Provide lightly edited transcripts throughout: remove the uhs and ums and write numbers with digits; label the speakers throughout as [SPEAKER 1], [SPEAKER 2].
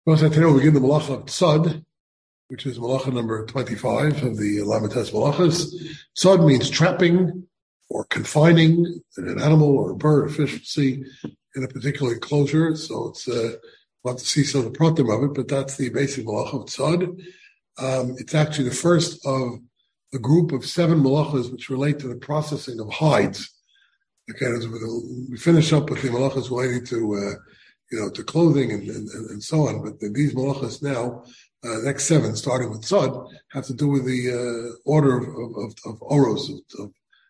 [SPEAKER 1] Well, so today we begin the Malacha of Tzad, which is Malacha number 25 of the Lamites Malachas. Tzad means trapping or confining an animal or a bird or fish, sea in a particular enclosure. So it's, we'll have to see some of the pratim of it, but that's the basic Malacha of Tzad. It's actually the first of a group of 7 Malachas which relate to the processing of hides. Okay, as we finish up with the Malachas relating to to clothing and so on. But these malachas now, next 7, starting with Tzad, have to do with the order of oros, of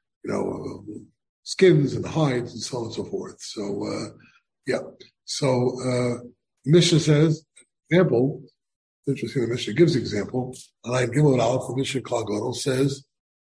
[SPEAKER 1] skins and hides and so on and so forth. So, Mishnah says, example, interesting, the Mishnah gives the example, and I give it out for Mishnah Klal Gadol says,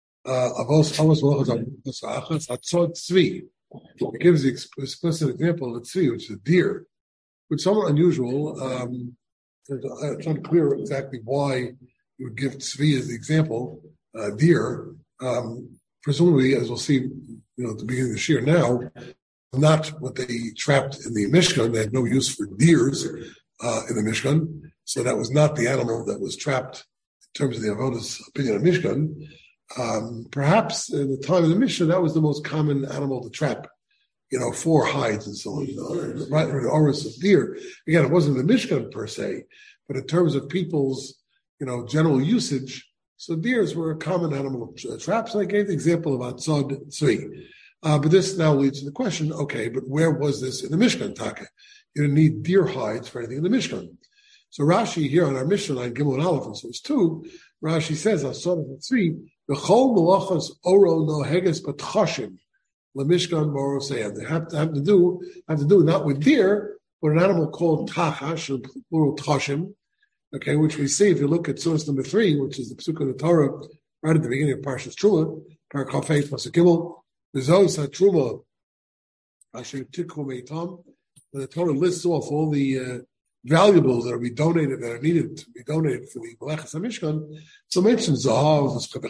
[SPEAKER 1] it gives the explicit example of the tzvi, which is a deer, which is somewhat unusual. It's unclear exactly why you would give tzvi as the example, deer. Presumably, as we'll see, at the beginning of this year now, not what they trapped in the Mishkan. They had no use for deers in the Mishkan, so that was not the animal that was trapped in terms of the Avoda's opinion of Mishkan. Perhaps in the time of the Mishnah, that was the most common animal to trap, for hides and so on, right, or the oros of deer. Again, it wasn't the Mishkan per se, but in terms of people's, general usage, so deers were a common animal of traps. And I gave the example of Atzad Tzvi. But this now leads to the question, okay, but where was this in the Mishkan, Taka? You didn't need deer hides for anything in the Mishkan. So Rashi here on our Mishnah line, Gimel and Aleph, and so it's 2, Rashi says, Atzad Tzvi, V'chol melachas oro no heges b'tchashim leMishkan b'oroseiah. They have to do not with deer, but an animal called tachash, or plural tchashim, okay, which we see if you look at source number 3, which is the Pesuk of the Torah, right at the beginning of Parshas Truma, Parak Chafei Pasuk Gimel, V'zos HaTruma Asher Tikhu Meitam, and the Torah lists off all the valuables that are needed to be donated for the Malachas HaMishkan. So mentions Zahav,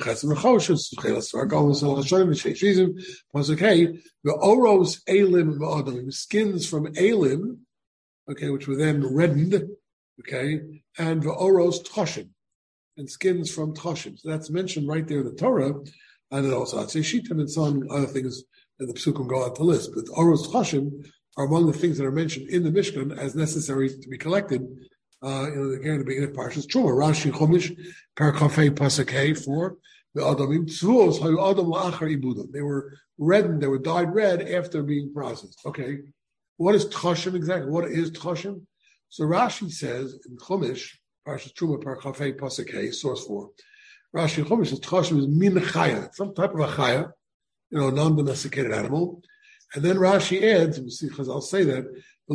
[SPEAKER 1] the Oros Elim Ma'adim, skins from Elim, okay, which were then reddened, okay, and the Oros Tchashim, and skins from Tchashim. So that's mentioned right there in the Torah, and then also Atzei Shitim and some other things that the Pesukim go out to list. But Oros Tchashim are among the things that are mentioned in the Mishkan as necessary to be collected. Again, at the beginning of Parshas Truma, Rashi Chumash, Parakafei Pasakei 4, the Adamim Tzuos Hayu Adam La'achar Ibudam. They were reddened, they were dyed red after being processed. Okay, what is Tchashim exactly? What is Tchashim? So Rashi says in Chumash, Parshas Truma, Parakafei Pasakei, source 4. Rashi Chumash says Tchashim is min chaya, some type of a chaya, non-domesticated animal. And then Rashi adds, we see Chazal say that,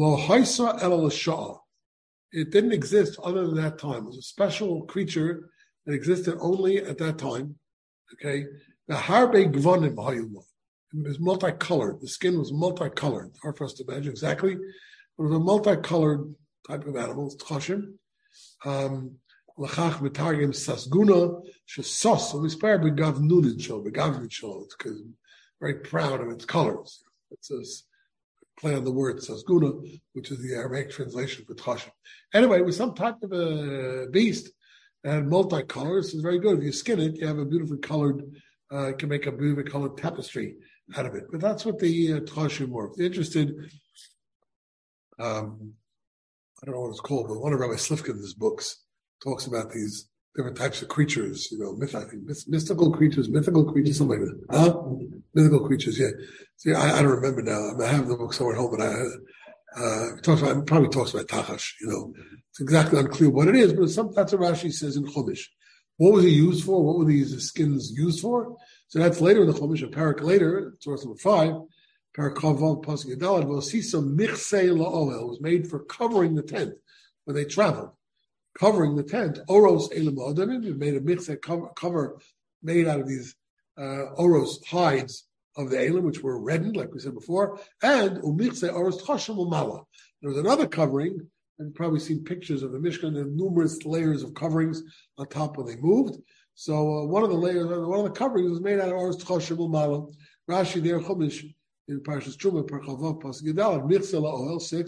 [SPEAKER 1] it didn't exist other than that time. It was a special creature that existed only at that time. Okay? The harbe gvanim hayuma. It was multicolored. The skin was multicolored. Hard for us to imagine exactly. But it was a multicolored type of animal. It's tchashim. Lachach metargim sasguna shesos. So we spare begavnunicho. It's very proud of its colors. It's a play on the word sasguna, which is the Aramaic translation for tchashim. Anyway, it was some type of a beast that had multicolors. It's very good. If you skin it, you have a beautifully colored, you can make a beautifully colored tapestry out of it. But that's what the tchashim were. If you're interested, I don't know what it's called, but one of Rabbi Slifkin's books talks about these different types of creatures, mythical creatures, something like that. Mythical creatures, yeah. See, I don't remember now. I have the book somewhere at home, but probably talks about Tachash, It's exactly unclear what it is, but that's what Rashi says in Chumash. What was it used for? What were these skins used for? So that's later in the Chumash, a parak later, source number 5, parak Chavav Pasuk Yadalad, we'll see some michsei la'oel. It was made for covering the tent when they traveled. Covering the tent, oros elim adanim, it made a michsei cover made out of these oros hides of the elim, which were reddened, like we said before, and umichsei oros tchashim umala. There was another covering, and you've probably seen pictures of the Mishkan. There are numerous layers of coverings on top when they moved. So one of the coverings was made out of oros tchashim umala. Rashi there, Chumash, in Parshas Truma, Parchavav, Pasuk Yadalad, michsei la'oel 6.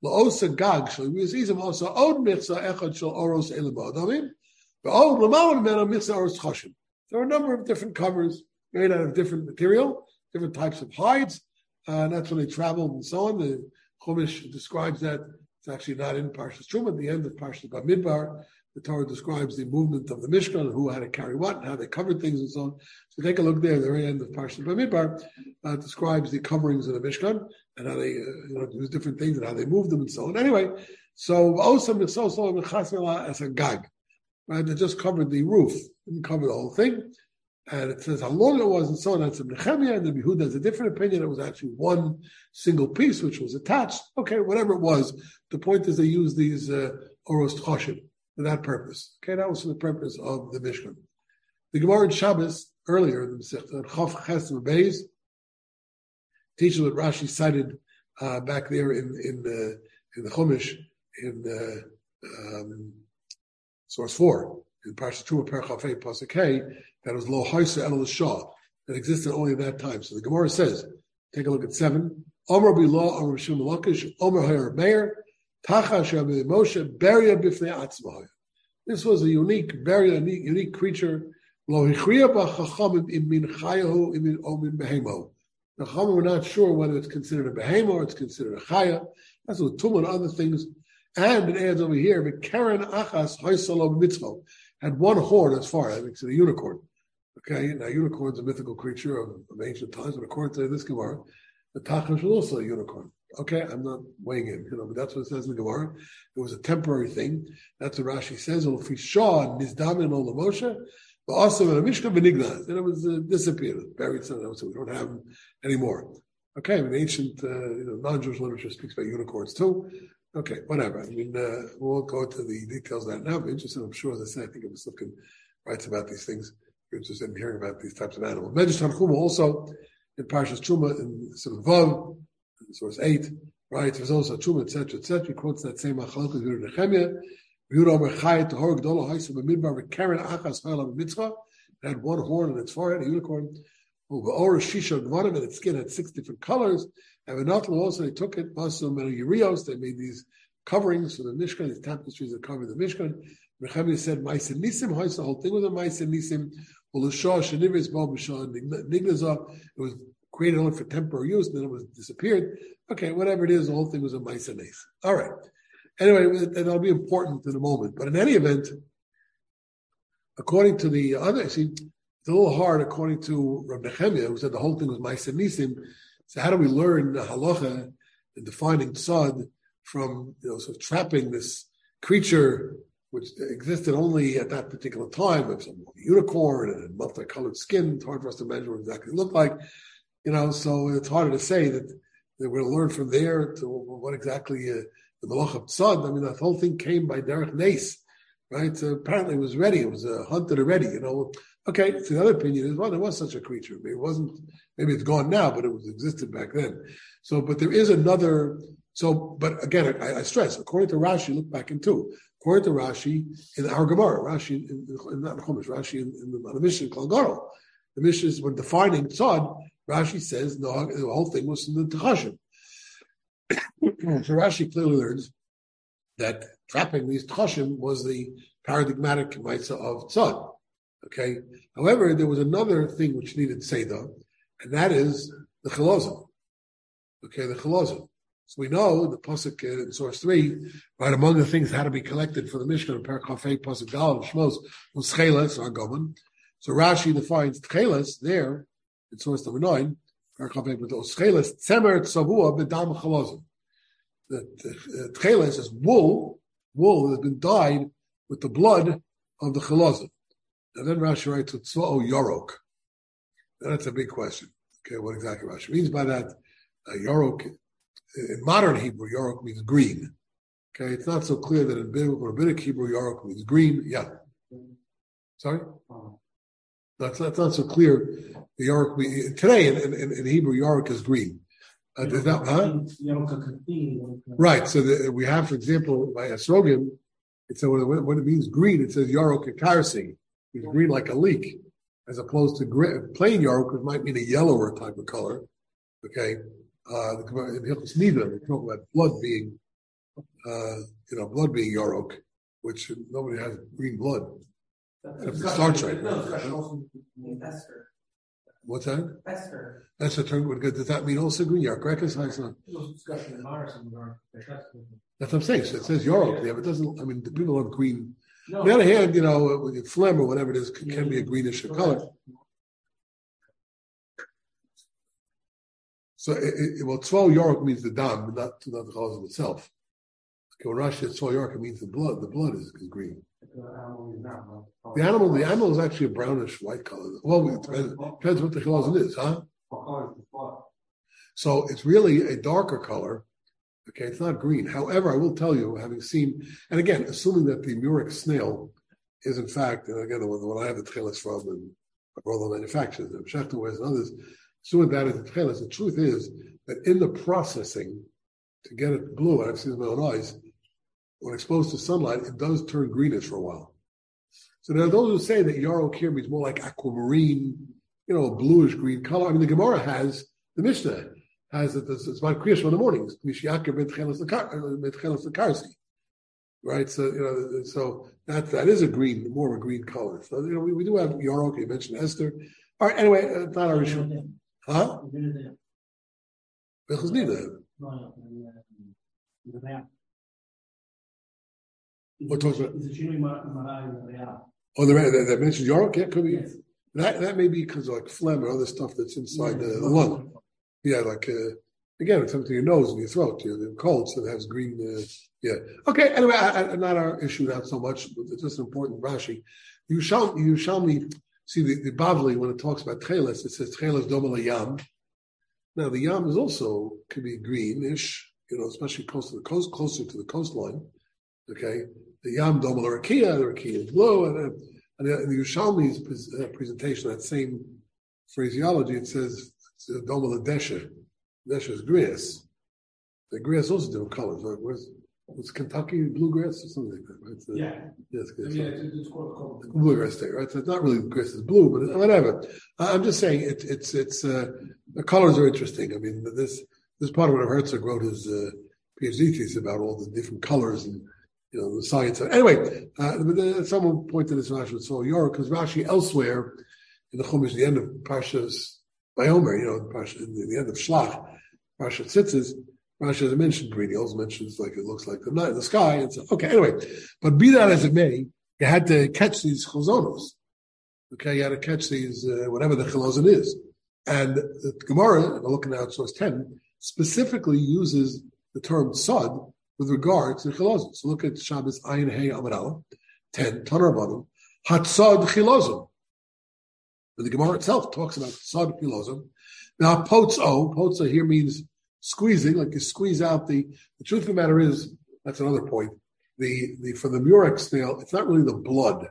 [SPEAKER 1] La'osa gag shel yizim also od mitzvah echad shel oros elim ba'adamim, ve'od l'maon mena mitzvah oros chashim. There are a number of different covers made out of different material, different types of hides, and that's when they traveled and so on. The Chumash describes that. It's actually not in Parshas Truma. At the end of Parshas Bamidbar, the Torah describes the movement of the Mishkan, who had to carry what, and how they covered things and so on. So take a look there. The very end of Parshas Bamidbar describes the coverings of the Mishkan and how they do different things and how they moved them and so on. Anyway, so as a gag, right? They just covered the roof, didn't cover the whole thing. And it says how long it was and so on. That's a Nehemiah, and the Yehuda has a different opinion. It was actually one single piece which was attached. Okay, whatever it was. The point is they used these oros tchoshim for that purpose. Okay, that was for the purpose of the Mishkan. The Gemara in Shabbos earlier, the Masechta Chof Ches Beis, teaches what Rashi cited back there in the Chumash in source 4 in Parshat Truma Perach Chafei Pasuk Hey. That was Lo Haisa El Shah, that existed only at that time. So the Gemara says, take a look at 7. Omer Bilah, Omer Shim Malakish, Omer Hayar Meir, Tachash Rabbi Moshe, Beria Bifnei Atzmah. This was a very unique creature. Lo Hichriya B'Chachamim in Min Chayahu in Min Omin Behemo. The Chachamim were not sure whether it's considered a Behemo or it's considered a Chaya. That's with Tum and other things. And it adds over here, but Karen Achas Haisalo Mitzvah had one horn as far as it makes it a unicorn. Okay, now unicorn's a mythical creature of ancient times, but according to this Gemara, the Tachash was also a unicorn. Okay, I'm not weighing in, but that's what it says in the Gemara. It was a temporary thing. That's what Rashi says. And it was disappeared, buried somewhere, so we don't have them anymore. Okay, in ancient non-Jewish literature speaks about unicorns too. Okay, whatever. I mean, we won't go into the details of that now. But interested, I'm sure, as I said, I think it was looking writes about these things. You're interested in hearing about these types of animals. Medrash Tanchuma also in Parshas Truma in Simon Vav, source 8, right? There's also Truma, etc., etc. He quotes that same Machalok with Nehemiah. Yehuda Omer Chai Tahor Gdola Haisa B'Midbar V'Karen Achas Ha'elav Mitzvah. It had one horn on its forehead, a unicorn. Over Shisha Gvanim, and its skin had 6 different colors. And Venatlu also, they took it, also Urios, they made these coverings for the Mishkan, these tapestries that covered the Mishkan. Nehemiah said, Ma'aseh Nisim, the whole thing was a Ma'aseh Nisim. It was created only for temporary use, and then it was disappeared. Okay, whatever it is, the whole thing was a Ma'aseh Nisim. All right. Anyway, that'll be important in a moment. But in any event, according to the other, see, it's a little hard according to Rabbi Nehemiah, who said the whole thing was Ma'aseh Nisim. So how do we learn the halacha and defining tzad from sort of trapping this creature which existed only at that particular time, of some unicorn and multicolored skin? It's hard for us to imagine what exactly it looked like, So it's harder to say that we're going to learn from there to what exactly the malach of tzad. I mean, that whole thing came by derech nes, right? So apparently it was ready. It was hunted already, Okay, so the other opinion is, well, there was such a creature. Maybe it wasn't, maybe it's gone now, but it existed back then. So, but there is another, but again, I stress, according to Rashi, look back into, according to Rashi, in our Gemara, Rashi, not in Chumash, Rashi in the Mishnah, Klal Garo, the Mishnah is when defining tzad, Rashi says, no, the whole thing was in the Tchashim. So Rashi clearly learns that trapping these Tchashim was the paradigmatic mitzvah of tzad. Okay. However, there was another thing which needed Seder, and that is the chalazim. Okay, the chalazim. So we know the pasuk in source 3, right, among the things that had to be collected for the Mishkan of Perach Chafei pasuk Dal Shmos was chelas or gomen. So Rashi defines chelas there in source number 9. Perach Chafei was chelas tzemer tzavua b'dam chalazim. The chelas is wool that has been dyed with the blood of the chalazim. And then Rashi writes, Tzva'o Yorok. That's a big question. Okay, what exactly Rashi means by that? Yorok, in modern Hebrew, Yorok means green. Okay, it's not so clear that in Rabbinic Hebrew, Yorok means green. Yeah. Sorry? That's not so clear. The Yorok, today in Hebrew, Yorok is green. Right, so we have, for example, by Esrogim, when it means green, it says Yorok Karsing. It's green like a leek, as opposed to plain yarok, which might mean a yellower type of color. Okay, in Hilchos Nida, we talk about blood being blood being Yorok, which nobody has green blood. Except for Star Trek. What's that? Esther. That's a term. Does that mean also green? York? Discussion in Morrison. That's what I'm saying. So it says Yorok there, but it doesn't. I mean, the people have green. No. On the other hand, with phlegm or whatever it is, can be a greenish color. So, tzval Yorok means the dam, not the chazon itself. When Rashi says tzval Yorok, it means the blood. The blood is green. The animal is actually a brownish white color. Well, it depends what the chazon is, huh? So it's really a darker color. Okay, it's not green. However, I will tell you, having seen, and again, assuming that the murex snail is in fact, and again, when I have the tchelis from, and my brother manufactures them, Schechter wears and others, assuming that is the tchelis, the truth is that in the processing to get it blue, and I've seen it with my own eyes, when exposed to sunlight, it does turn greenish for a while. So there are those who say that Yarok here means more like aquamarine, a bluish green color. I mean, the Gemara has, the Mishnah has that it's about Kriyashma in the mornings. Right? So that is a green, more of a green color. So, we do have Yarok, you mentioned Esther. All right, anyway, it's not our issue. Huh? What talks about? Oh, that mentions Yorok? Yeah, could be. Yes. That may be because of like phlegm or other stuff that's inside the lung. Yeah, again, it's something to your nose and your throat. You're cold, so it has green. Yeah. Okay. Anyway, not our issue, not so much. But it's just an important Rashi. You shall me see the Bavli when it talks about tcheles. It says tcheles doma yam. Now the yam is also could be greenish, especially closer to the coastline. Okay, the yam doma l'rakia, the rakia is blue, and the Yerushalmi's presentation, that same phraseology, it says doma l'desha. Desha is grass. The grass also different colors. Right? What's Kentucky bluegrass or something like that? Right? Yes, it's called bluegrass state, right? So it's not really grass is blue, but whatever. I'm just saying it's the colors are interesting. I mean, this part of what Herzog wrote his PhD thesis about all the different colors and the science. Anyway, but someone pointed this Rashi with Tzval Yorok because Rashi elsewhere in the Chumash, the end of Parshas Vayomer, the end of Shlach, Parshas Tzitzis, Rashi has mentioned green. He also mentions it looks like the night in the sky. And so, okay, anyway, but be that as it may, you had to catch these chozonos. Okay, you had to catch these whatever the chilozon is, and the Gemara, looking now at source 10, specifically uses the term sod with regard to chilozon. So look at Shabbos Ayin Hey Amud Aleph 10 Tanur Rabbanim Hatzad Chilozon. The Gemara itself talks about sod chilozon. Now potzo here means squeezing, like you squeeze out the truth of the matter is, that's another point. For the murex snail, it's not really the blood.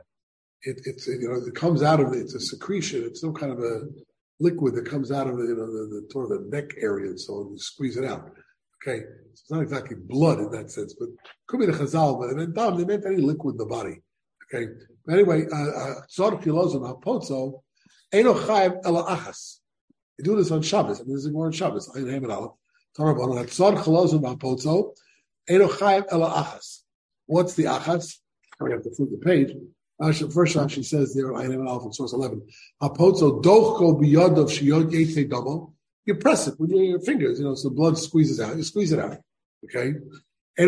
[SPEAKER 1] It comes out of it's a secretion. It's some kind of a liquid that comes out of the sort of the neck area, and so you squeeze it out. Okay, so it's not exactly blood in that sense, but it could be the chazal. But they meant any liquid in the body. Okay, but anyway, sod chilozon hapotzo eno chayev ela achas. You do this on Shabbos. I mean, this is more on Shabbos. Ayin Hey Amud Aleph. What's the achas? We have to flip the page. First Rashi says there, I have an alpha in source 11. You press it with your fingers, so the blood squeezes out. You squeeze it out. Okay? The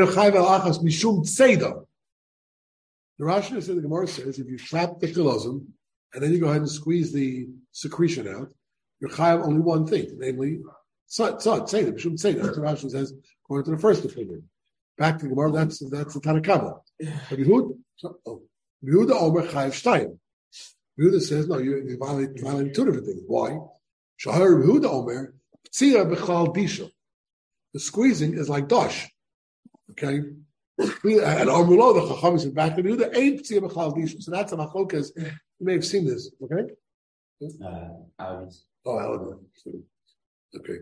[SPEAKER 1] Rashi says, the Gemara says, if you slap the chilozon and then you go ahead and squeeze the secretion out, you're chayav only one thing, namely say that. We shouldn't say that. That's what Rashi says, according to the first opinion. Back to the Gemara, that's the Tanakama. But Yehuda Omer Chayev Shtayim. Yehuda says, no, you violate two different things. Why? Shahar Yehuda Omer Tzia B'chal Disha. The squeezing is like dosh. Okay? And Omulo, the Chacham said back to Yehuda, ain't Tzia B'chal Disha. So that's a machokas. You may have seen this. Okay?
[SPEAKER 2] Audi.
[SPEAKER 1] Oh, Audi. Okay.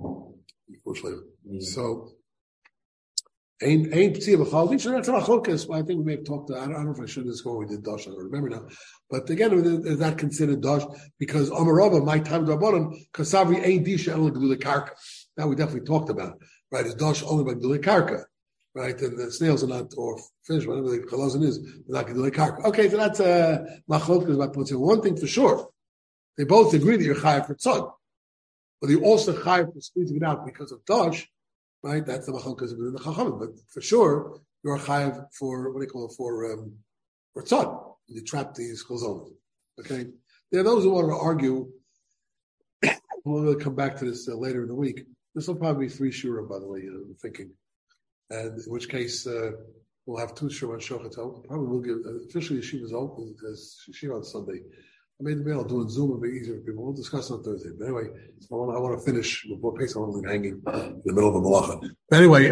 [SPEAKER 1] So, ain't p'tzia b'chal disha. That's a machokas. I think we may have talked. I don't know if I should just go. We did dash. I don't remember now. But again, is that considered dash? Because Amarava, my time to Rabbanon, kasavri ain't disha el gedulei karka. That we definitely talked about. Right? Is dash only by gedulei karka? right? And the snails are not, or fish, whatever the chalazon is, they're not going to do like karka. Okay, so that's machlokes about potzim. One thing for sure, they both agree that you're chayav for tzad, but you also chayav for squeezing it out because of dash, right? That's the machlokes within the chachamim. But for sure, you're chayav for what do you call it for tzad. You trap these chalazon. Okay, there are those who want to argue. We'll come back to this later in the week. This will probably be 3 shura, by the way, I'm thinking. And in which case, we'll have 2 shura and shochet. Probably we'll give, officially Yeshiva's open as Yeshiva on Sunday. I made the mail, do it Zoom, it'll be easier for people. We'll discuss on Thursday. But anyway, I want to finish before Pesach. I want to leave hanging in the middle of the malacha. But anyway,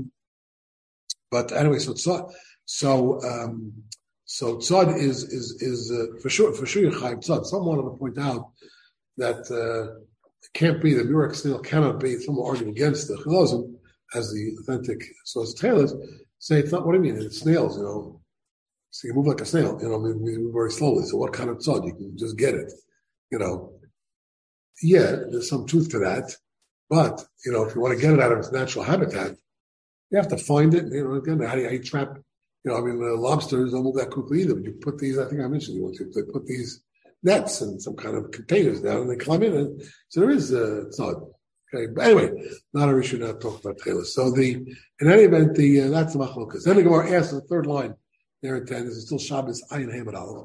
[SPEAKER 1] so tzad is for sure you're chayav tzad. Someone wanted to point out that it can't be the murex snail cannot be. Someone arguing against the chilazim as the authentic source tailors say it's not. What do you mean? It's snails, So you move like a snail, move very slowly. So what kind of tzad? You can just get it, Yeah, there's some truth to that, but if you want to get it out of its natural habitat, you have to find it. Again, how do you trap? Lobsters don't move that quickly either. But you put these. I think I mentioned they put these nets and some kind of containers down, and they climb in. And so there is tzad. Okay, but anyway, not a issue now to talk about tailors. So in any event, that's the machlokas. Then the Gemara asks the third line there at 10 is still Shabbos Ayin Hamad Aleph.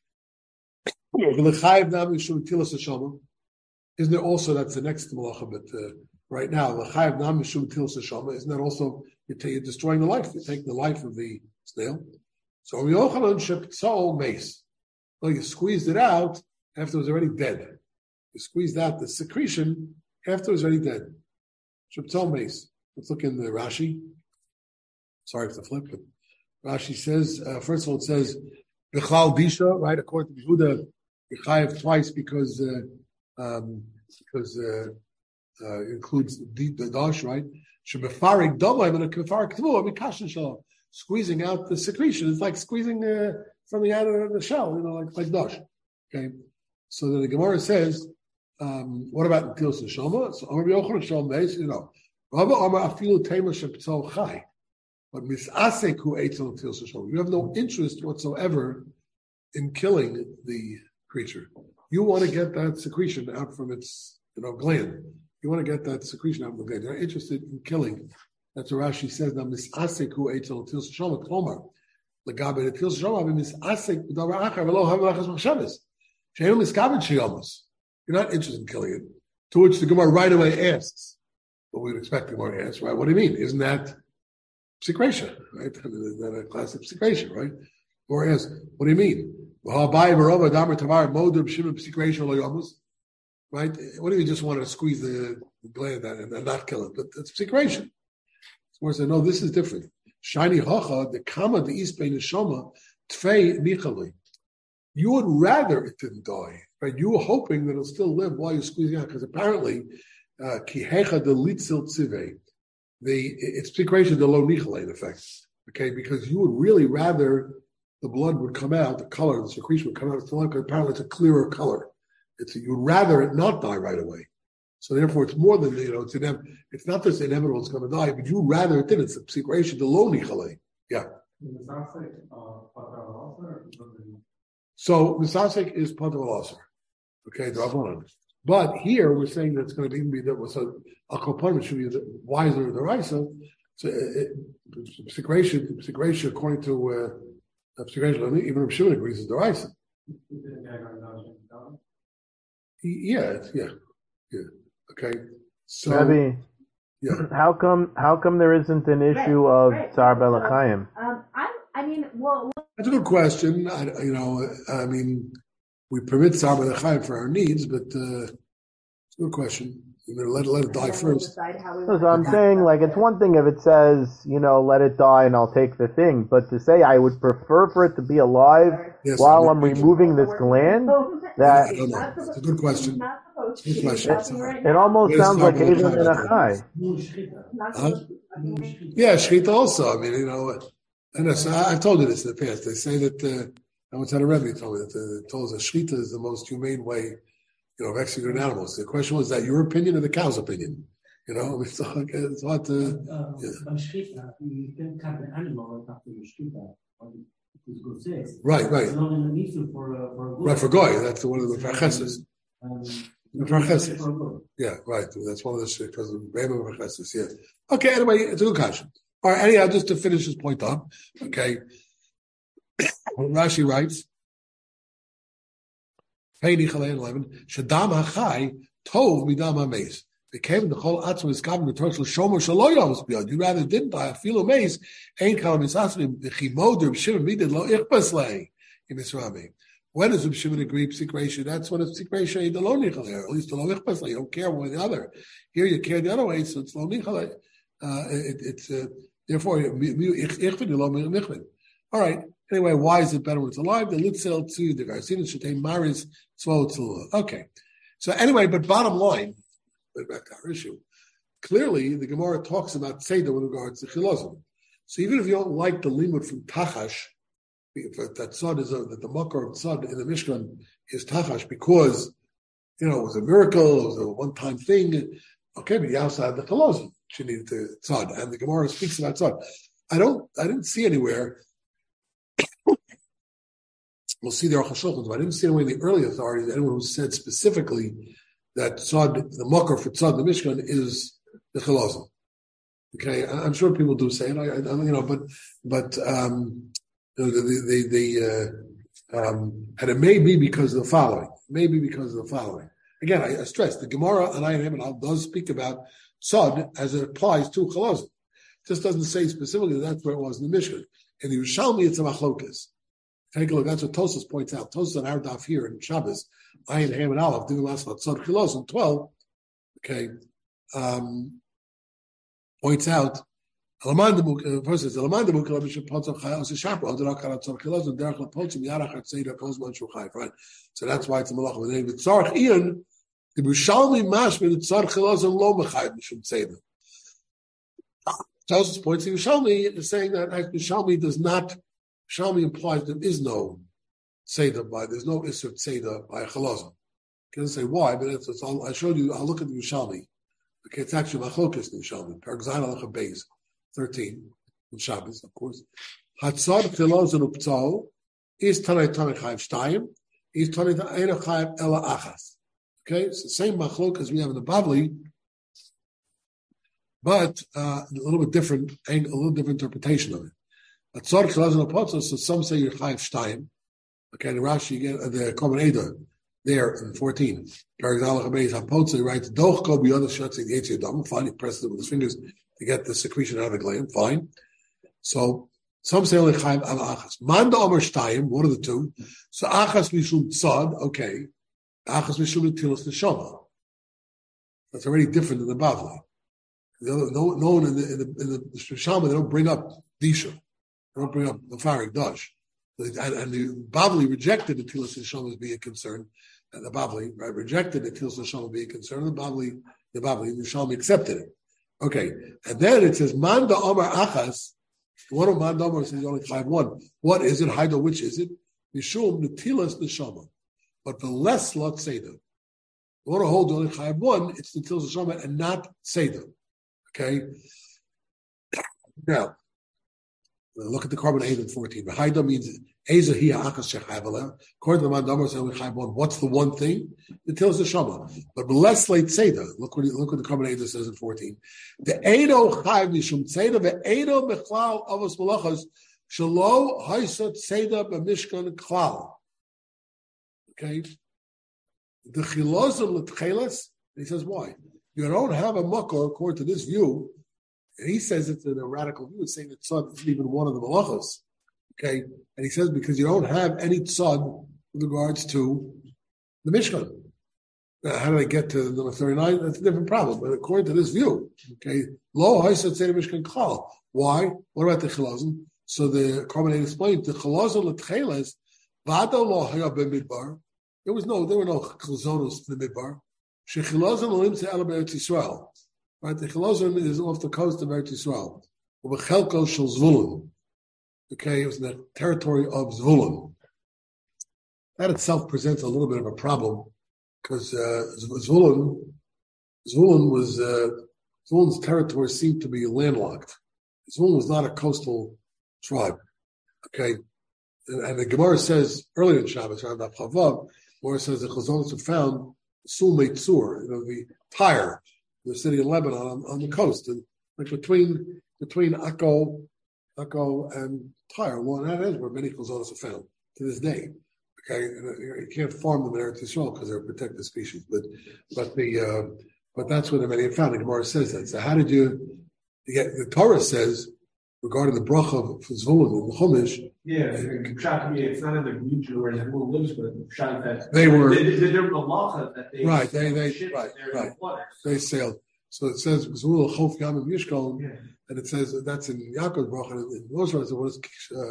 [SPEAKER 1] Isn't there also, that's the next malacha, but right now, l'chayev nam mishum tilas hashama, isn't that also you're destroying the life? You're taking the life of the snail. So Yochanan sheptzol mace. Well, you squeezed it out after it was already dead. You squeezed out the secretion after it was already dead. Sheptzol mace. Let's look in the Rashi. Sorry for the flip, but Rashi says, first of all, it says, Bichlal Disha, right? According to Yehuda, Yechayev twice because it includes the dash, right? Shebefarik domaim and a kefarik tvu, mikashin shalom. Squeezing out the secretion. It's like squeezing something out of the shell, like dash. Okay. So then the Gemara says, what about the Tilas Neshama? So Amar Yochanan Shalom Beis, Rabba Amar Afilu Tema Sheptzol Chai. But Misasek who ate on Tilas Neshama. You have no interest whatsoever in killing the creature. You want to get that secretion out from its gland. You want to get that secretion out of the gland. You're not interested in killing. That's what Rashi says. Now, Misasek who ate on Tilas Neshama. Klomar. Legabe the Tilas Neshama. Misasek b'davar achar v'lo hav l'achas machshavas. She'enu miskabed she'yamos. You're not interested in killing it. To which the Gemara right away asks, what we'd expect the Gemara to ask, right? What do you mean? Isn't that secretion, right? Isn't that a class of secretion, right? Or asks, what do you mean? Right? What do you just want to squeeze the gland out and not kill it? But it's secretion. So we say, no, this is different. Shiny hocha, the kama, the ispe neshama, tfei nichali. You would rather it didn't die, right? You were hoping that it'll still live while you're squeezing out, because apparently, kihecha de litzil tzive, it's secretion de lo nichale in effect, okay? Because you would really rather the blood would come out, the color, the secretion would come out, because apparently it's a clearer color. You'd rather it not die right away. So therefore, it's more than, it's not just inevitable it's going to die, but you rather it did. It's a secretion de lo nichale. Yeah. So Misasek is Pater Alasar. Okay, the Rabbanan. But here we're saying that it's going to even be that was a component should be wiser than the Raisa. So secretion according to secretion, even if Shimon agrees is the Raisa. Yeah. Okay. So
[SPEAKER 3] Rabbi, how come there isn't an issue of Tsar Belachayim?
[SPEAKER 1] That's a good question. We permit Tsar Belachayim for our needs, but it's a good question. Let it die first.
[SPEAKER 3] So I'm saying, it's one thing if it says, let it die and I'll take the thing, but to say I would prefer for it to be alive while I'm removing this gland, that...
[SPEAKER 1] I don't know. It's a good question.
[SPEAKER 3] It almost sounds like Hazel and Achai.
[SPEAKER 1] Yeah, Shechita also. And I've told you this in the past. They say that, I once had a Rebbe told me that told us that Shechita is the most humane way, of executing animals. The question was, is that your opinion or the cow's opinion? It's hard to.
[SPEAKER 2] By Shkita, you can cut the animal right after you Shkita.
[SPEAKER 1] Right. Right, for Goy. That's one of the Farcheses. Yeah, right. That's one of the because of Bema Farcheses. Yeah. Okay. Anyway, it's a good question. All right. Anyhow, just to finish this point up. Okay. Rashi writes, Peini Chalei 11. Shadam Hachai Tov Midam Hameis. Became the whole atzma is governed the Torah Shomer Shaloyos beyond. You rather didn't die. Filo Mace ain't kalam isasrim the chimoder Shimon midid lo ichpaslei in Israel. When does Shimon agree psikration? That's when it's psikration the lo nichalei. At least the lo ichpaslei. You don't care one or the other. Here you care the other way, so it's lo nichalei. It's therefore ichvin lo nichvin. All right. Anyway, why is it better when it's alive? The litzel to the garcina should take maris svol tzula. Okay. So anyway, but bottom line. Back to our issue. Clearly, the Gemara talks about Seder with regards to Chilazim. So even if you don't like the limud from Tachash, that Tzad is that the Makar of Tzad in the Mishkan is Tachash because it was a miracle, it was a one-time thing. Okay, but you also had the Chilazim. She needed the Tzad, and the Gemara speaks about Tzad. I didn't see anywhere. We'll see the Aruch HaShulchan, but I didn't see anywhere in the early authorities anyone who said specifically that Tzad, the Makar for Tzad, the Mishkan, is the Chilazim. Okay, I'm sure people do say it, and it may be because of the following. Again, I stress the Gemara and Ayin Hamanal does speak about Tzad as it applies to Chilazim. It just doesn't say specifically that's where it was in the Mishkan. In the Yerushalmi, it's a machlokas. Take a look. That's what Tosas points out. Tosas on our daf here in Shabbos, Ayin Ham and Aleph, doing last about Tzad Chilazim 12. Okay, points out. So that's why it's a malach. With Tzarech Ian, the Yerushalmi mashma the Tzad Chilazim lo mechayv mishum tzeder. Tosas points to Yerushalmi is saying that Yerushalmi does not. Yerushalmi implies there is no Seder there's no Isser Seder by a Chalazim. I can't say why, but I showed you, I'll look at the Yerushalmi. Okay, it's actually Machlokas in Yerushalmi. Perek Zayin Halacha Beis 13, in Shabbos, of course. Hatzad Chilazim Uptzal is Tanei Chayv Shtayim, is Tanei Chayv Ela Achas. Okay, it's the same Machlokas we have in the Bavli, but a little bit different, a little different interpretation of it. So some say you're Chayiv Shtayim. Okay, the Rashi, you get the Korban Eder there in 14. Perek Zayin Beis HaPotza writes, Doch go beyond the Shatz in Yetzi Adam. Fine, he presses it with his fingers to get the secretion out of the gland. Fine. So some say only Chayiv Ala Achas. Manda Omer Shtayim, one of the two. So Achas Mishum Tzad, okay. Achas Mishum Netilas Neshama. That's already different than the Bavli. No one in the Shama, they don't bring up Disha. Don't bring up the Farik Dash. And the Bavli rejected the Tilas Neshama as being a concern. And the Bavli rejected the Tilas Neshama being a concern. The Bavli, the Neshama accepted it. Okay. And then it says, Manda Omar Achas. One of Manda Omar says only 5-1. What is it? Haida, which is it? Mishum Netilas Neshama. But the less Lot Seder. You want to hold only 5-1, it's the Tilas Neshama and not Seder. Okay. Now, look at the Korban Eder in 14. Haida means Eza Hiya Achas Shechayv. According to the Mandamar, saying we Chayv one. What's the one thing? It tells the Shama. But less late Seder. Look what the Korban Eder says in 14. The Edo Chayv Mishum Seder. The Edo Bechlal Avos Malachas Shalo Haisat Seder B'Mishkan Klal. Okay. The Chilazim L'Tchelas. He says why? You don't have a makor according to this view. And he says it's a radical view, it's saying that tzad isn't even one of the malachos. Okay? And he says because you don't have any tzad with regards to the Mishkan. How do I get to number 39? That's a different problem. But according to this view, okay, lo haisat seder Mishkan klal. Why? What about the chilazim? So the Korban explained the chilazim l'tcheles v'ado lo haya b'midbar. There were no chilazonos in the midbar. Shechilazim l'im se'ala b'Eretz Yisrael. Right, the Chilazim is off the coast of Eretz Yisrael. Ubechelko shel Zvulun. Okay, it was in the territory of Zvulun. That itself presents a little bit of a problem because Zvulun was Zvulun's territory seemed to be landlocked. Zvulun was not a coastal tribe. Okay, and the Gemara says earlier in Shabbos, around Chavav, Gemara says the Chazonis have found Sul Meitzur, the Tyre, the city of Lebanon on the coast, and like between Akko and Tyre, along that is where many Chazonis are found to this day. Okay, you can't farm them in Eretz Yisrael because they're a protected species, but that's where the many are found. The Gemara says that. So how did you get? The Torah says regarding the bracha for Zvulun in the Chumash.
[SPEAKER 2] Yeah, it's not in the region where Zvulun lives, but that
[SPEAKER 1] they were
[SPEAKER 2] they're malacha that they
[SPEAKER 1] right. They sailed. So it says Zvulun Chof Yamim Yishkol, and it says that's in Yaakov's bracha. And in most words, it was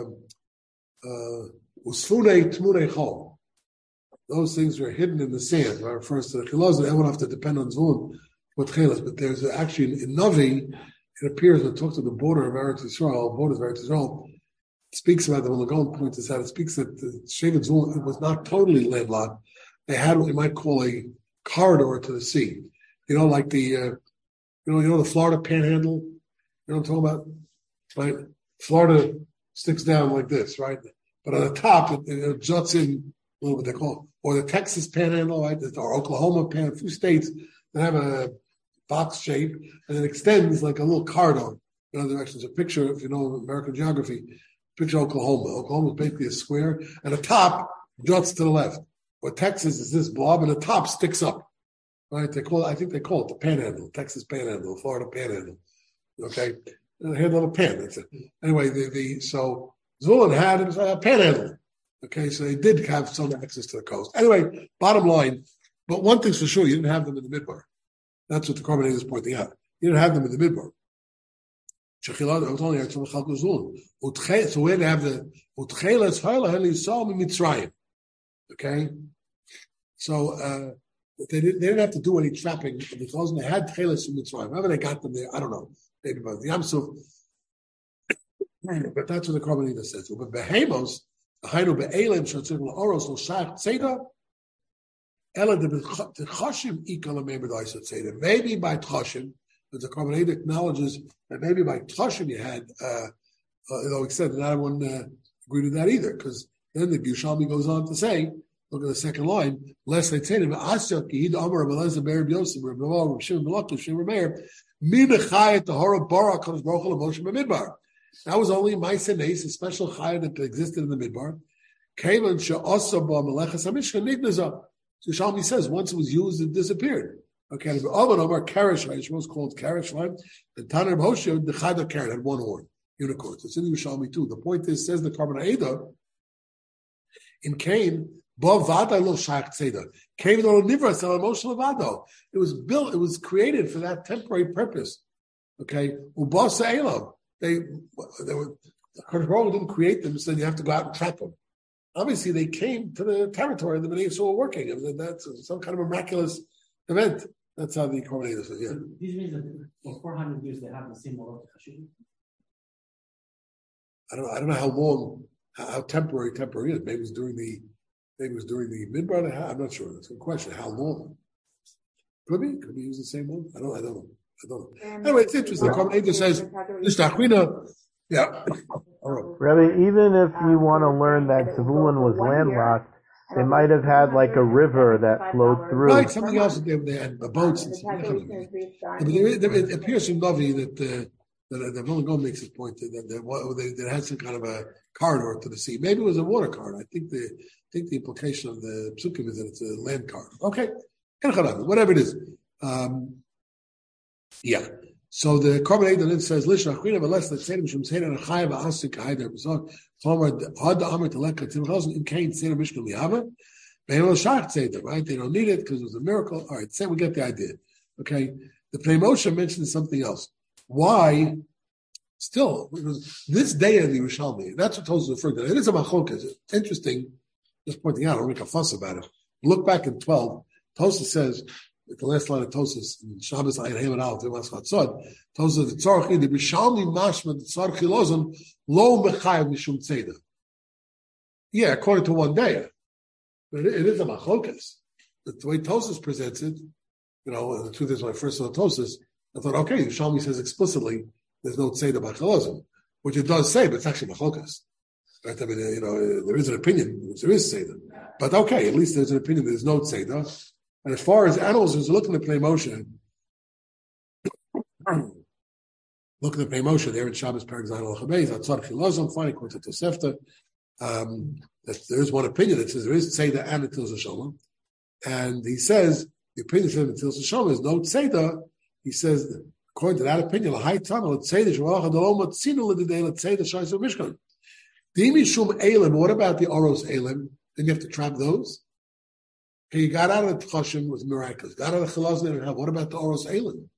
[SPEAKER 1] Usfunei Tmunei Chol. Those things were hidden in the sand. Right? Refers to the Chilazon. Everyone have to depend on Zvulun with Chelas. But there's actually in Navi, it appears when it talks to the border of Eretz Yisrael, borders of Eretz Yisrael, it speaks about the Lagon points this out. It speaks that the Shevet Zvulun was not totally landlocked. They had what you might call a corridor to the sea. You know, like the the Florida Panhandle. You know what I'm talking about? Right? Florida sticks down like this, right? But on the top, it juts in a little bit. They call it, or the Texas Panhandle, right? Or Oklahoma Panhandle. A few states that have a box shape, and it extends like a little corridor in other directions. A picture, if you know American geography, picture Oklahoma. Oklahoma is basically a square, and the top juts to the left. Or Texas is this blob, and the top sticks up. Right? I think they call it the Panhandle, Texas Panhandle, Florida Panhandle. Okay, and they had a little pan. That's it. Anyway, so Zvulun had a panhandle. Okay, so they did have some access to the coast. Anyway, bottom line, but one thing's for sure, you didn't have them in the Midbar. That's what the Korban is pointing out. You didn't have them in the Midbar. So we had to have the okay? So they didn't have to do any trapping because they had Tcheles in Mitzrayim. However they got them there, I don't know. Maybe about the Yamsuf. But that's what the Korban says. But Behemos, Hainu Be'elim, Shatzim L'Oros, L'Shach Tzeda, Ela de Choshim Ikala Mebedai Tzeda. Maybe by Choshim, but the Korban acknowledges that maybe by Choshim you had, although he said that not everyone agreed with that either, because then the Yerushalmi goes on to say, look at the second line, lest they say to him, Asya Kihid Amar Beleza Be'er Yosef, Reb Shimon Belakiv, Shimon Meir, Mi Bechayat the Hora Bara Kodesh Baruch Hu Moshe B'Midbar. That was only Ma'aseh Neis, a special chayah that existed in the Midbar. Kavan she'asa ba melechas hamishkan nignaza. So Shalmi says once it was used, it disappeared. Okay, but Amar Amar Karish, it was called Karish, right? The Tanner of Hoshea, the Chayda Karen had one horn, unicorn. So it's in the Yerushalmi too. The point is, says the Korban Eidah, in Cain, Bo Vada lo Shach Tzeda. Cain lo Nivras el Moshe Levado. It was built, it was created for that temporary purpose. Okay, Ubasa Elam. They were, Kodesh didn't create them, so you have to go out and trap them. Obviously, they came to the territory the Bnei Yisrael were working. And that's some kind of miraculous event. That's how the Korban says. Yeah.
[SPEAKER 2] This means that for 400 years they have the same law.
[SPEAKER 1] I don't know how long, how temporary is. Maybe it was during the Midbar. I'm not sure. That's a good question. How long? Could be used the same one. I don't know. Anyway, it's interesting. Korban says, yeah.
[SPEAKER 3] Rabbi, even if you want to learn that Zvulun was landlocked, they might have had like a river that flowed through.
[SPEAKER 1] Right, something else. They had boats. It appears from Navi that the Vilna makes this point that they had some kind of a corridor to the sea. Maybe it was a water corridor. I think the implication of the psukim is that it's a land corridor. Okay, whatever it is. Yeah. So the Korban Eidah says, "Lishna Achina v'les letzeidim shum tzeidim achayev v'asik ha'eder b'zok chomer had the amr to leka tzim chazon in kain tzeidim mishkan liyava be'en l'shach tzeidim." Right? They don't need it because it was a miracle. All right, we get the idea. Okay. The Pnei Moshe mentions something else. Why? Still, because this day of the Yerushalmi, that's what Tosfos referred to. It is a machlokas. It's interesting. Just pointing out, I don't make a fuss about it. Look back in 12. Tosfos says. The last line of Tosfos in Shabbos Ayin Heman Aleph Temas Chatzod, Tosfos the Tzarchi the Bishalmi Mashma the Tzarchi Lozon Lo Mechayev Mishum Tzeda. Yeah, according to one day, but it is a machlokas. The way Tosfos presents it, the truth is when I first saw Tosfos, I thought, okay, Yerushalmi says explicitly there's no tzeda by chalazim, which it does say, but it's actually machlokas. Right? I mean, there is an opinion which there is tzeda, but okay, at least there's an opinion there's no tzeda. And as far as animals, as looking at Pnei Moshe, looking at Pnei Moshe, there in Shabbos Perek Zayin Al Chabez, Atzar Chilazim, finding according to Tosefta, that there is one opinion that says there is tzeda and a Tilsa Shalom, and he says the opinion says the Tilsa Shalom is no tzeda. He says, according to that opinion, the high tunnel, let's say the Shemalacha Daloma Tzinu L'Didei, let's say the Shais of Mishkan. Dimi Shum Elim, what about the Oros Elim? Then you have to trap those. Okay, you got out of the Tchoshim was miraculous. Got out of the Chalaz, didn't have. What about the Oros Elim?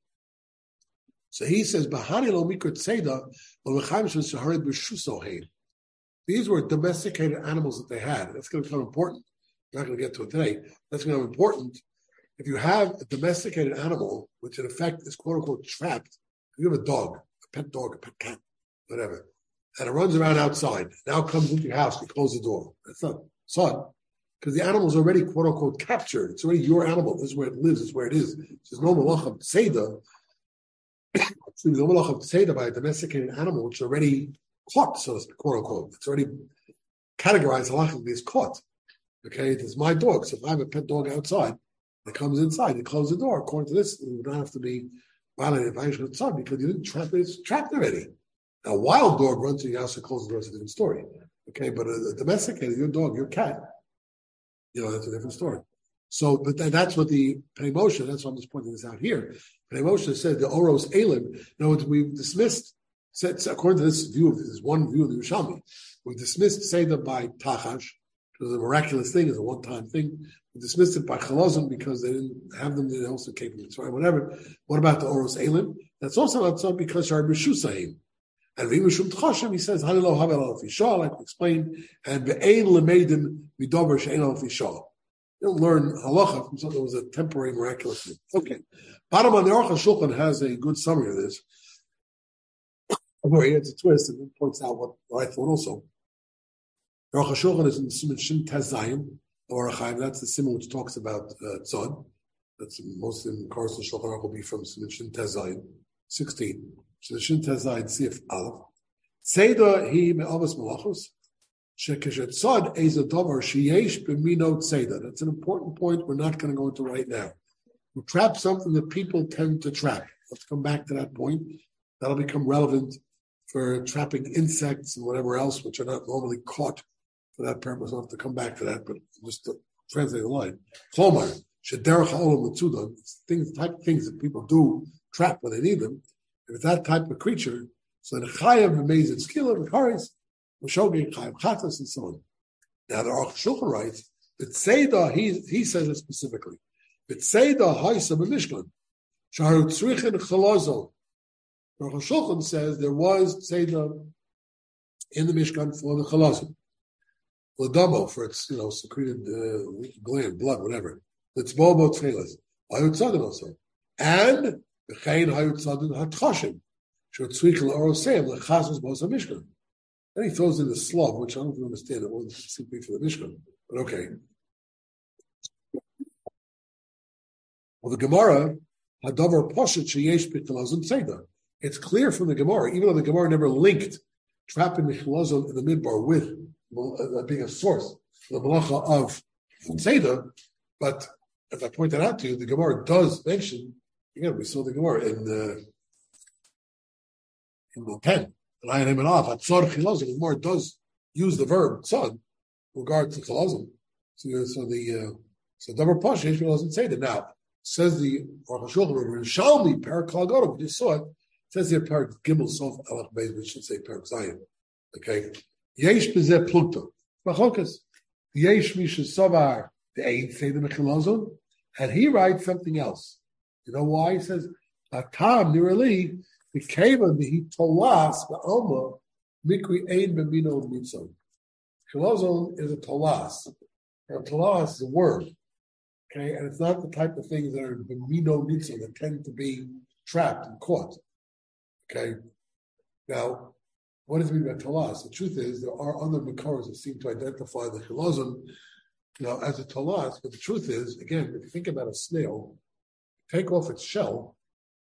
[SPEAKER 1] So he says, Bahani Lo Mikra Tzeda, Lo Mechaim Shem Saharid B'Shuso Hein. These were domesticated animals that they had. That's going to become important. We're not going to get to it today. That's going to become important. If you have a domesticated animal, which in effect is quote unquote trapped, if you have a dog, a pet dog, a pet cat, whatever, and it runs around outside, now comes into your house, you close the door. That's not son, because the animal's already quote unquote captured. It's already your animal. This is where it lives, this is where it is. There's no malacha tzeda. There's no malacha tzeda by a domesticated animal, which is already caught, so to speak, quote unquote. It's already categorized halachically as caught. Okay, it's my dog. So if I have a pet dog outside, it comes inside, you close the door. According to this, you don't have to be violated by Yishon because you didn't trap it, it's trapped already. Now, a wild dog runs to your house and closes the door, it's a different story. Okay, but a domesticated, your dog, your cat, that's a different story. So, but that's what the Pnei Moshe, that's why I'm just pointing this out here. Pnei Moshe said the Oros Elim, we've dismissed, according to this view, this one view of the Yerushalmi, we've dismissed Seder by Tachash, because a miraculous thing is a one-time thing. We dismissed it by Chalazim because they didn't have them in the house of Cape Mitzrayim, whatever. What about the Oros Elim? That's also not so because Shar B'Shusayim. And V'imashum Tchashem, he says, Hanilo Havel Al Fishah, like we explained, and Ve'ein Lemeidim Midover She'ein Al Fishah. You don't learn halacha from something that was a temporary miraculous thing. Okay. Bottom on the Aruch HaShulchan has a good summary of this. Where he adds a twist and points out what I thought also. Aruch HaShulchan is in Siman Shin Tezayim, or Achaim. That's the Siman which talks about Tzod. That's most in the course of Shulchan Aruch will be from Siman Shin Tezayim, 16. Siman Shin Tezayim, Sif Aleph. Tzeda hi me'avos malachos. Shekeshet Tzod eza davar sheyesh b'mino tzeda. That's an important point we're not going to go into right now. We trap something that people tend to trap. Let's come back to that point. That'll become relevant for trapping insects and whatever else, which are not normally caught for that purpose. I'll have to come back to that, but just to translate the line. Chlomar, shederach ha'olam l'tzudan, type of things that people do trap when they need them. If it's that type of creature, so the chayav remains in skila, v'charis, v'shogeg, chayav chatas, and so on. Now the Aruch HaShulchan writes, that Seidah, he says it specifically, that Seidah ha'isa b'mishkan, shaharu tzrichin chalazon. Aruch HaShulchan says there was Seidah in the Mishkan for the chalazon. Ladamo, for its, secreted gland, blood, whatever. It's bobo tchelas. Hayut tzadin also. And the chayin hayut tzadin hatchashim. Shotzrich l'oroseim l'chazos bos ha-mishkan. Then he throws in the slav, which I don't even understand. It wasn't simply for the Mishkan. But okay. Well, the Gemara, hadavar poshet sheyesh b'chalazon tzeda. It's clear from the Gemara, even though the Gemara never linked trapping the chalazon in the midbar with being a source for the malacha of tzeda, but as I pointed out to you, the Gemara does mention. Again, we saw the Gemara in the 10. The Gemara does use the verb tzad in regard to chalazon. So davar pasha yesh chalazon tzeda. Now says the Aruch HaShulchan Shalmi Perek Klal, we just saw it. It says here Perek Gimel Sof Alach Beis, we should say Perek Zayin. Okay. Yesh b'zeh plukta. Machokas. Yesh misha savar the aid say the mechalazon, and he writes something else. You know why? He says, "Atam nirali the keva the tolas the alma mikri aid b'mino mitzon." Chalazon is a tolas. A tolas is a word. Okay, and it's not the type of things that are b'mino mitzon that tend to be trapped and caught. Okay, now. What does it mean by talas? The truth is, there are other makaros that seem to identify the chalazon, as a talas. But the truth is, again, if you think about a snail, take off its shell,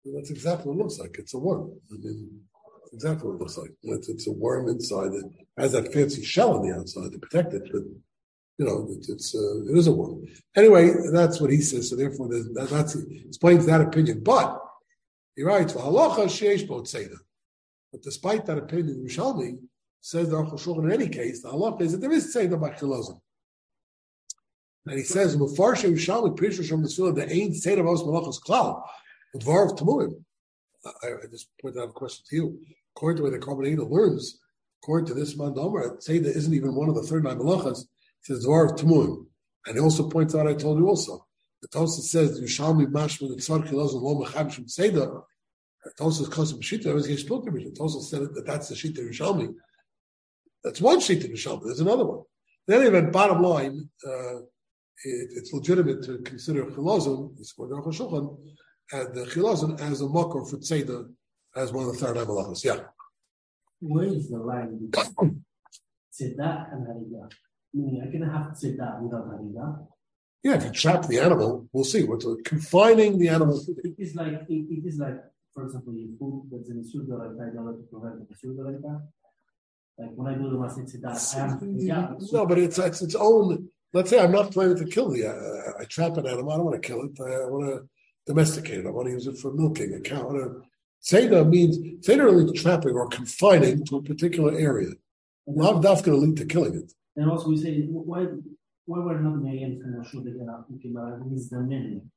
[SPEAKER 1] That's exactly what it looks like. It's a worm. I mean, exactly what it looks like. It's a worm inside that has that fancy shell on the outside to protect it, but it is a worm. Anyway, that's what he says. So therefore, that explains that opinion. But he writes, "Halacha sheish bo tzeda." But despite that opinion, Yerushalmi says the Aruch HaShulchan in any case, the halacha is that there is tzeda by chilozim. And he says, "Mefarsh Yerushalmi Pishush from the Sula the ain't tzeda v'os malachos klal." Dvarv Tamuim. I just pointed out a question to you. According to the way the Karbanita learns, according to this Mandomer, Tzeda isn't even one of the 39 malachas. It says Dvarv Tamuim. And he also points out, I told you also, the Tosfos says, Yushalmi Mashma the Tzar Kilazon Lo Mechab Shem Tzeda. Tosfos Kosim Shita, there was a Shpilkim. Tosfos said that that's the Shita Yushalmi. That's one Shita Yushalmi. There's another one. In any event, bottom line, it's legitimate to consider Chilazon, it's for the Aruch HaShulchan, and the chilazon as a makor for tzeda as one of the 39 malachos. Yeah.
[SPEAKER 2] Where is the line between tzeda and hariga? Meaning, I can have tzeda without hariga.
[SPEAKER 1] Yeah, if you trap the animal, we'll see. What's confining the animal?
[SPEAKER 2] It is like, for example, your food that's in the like in order to prevent the sugar like that. Like when I do the masjid tzeda,
[SPEAKER 1] no, but it's its own. Let's say I'm not planning to kill I trap an animal. I don't want to kill it. I want to domesticate it. I want to use it for milking a cow. Tzeda means really trapping or confining to a particular area. Not that's going to lead to killing it.
[SPEAKER 2] And also we say, why were not Megan from Rosh Hashanah is the men?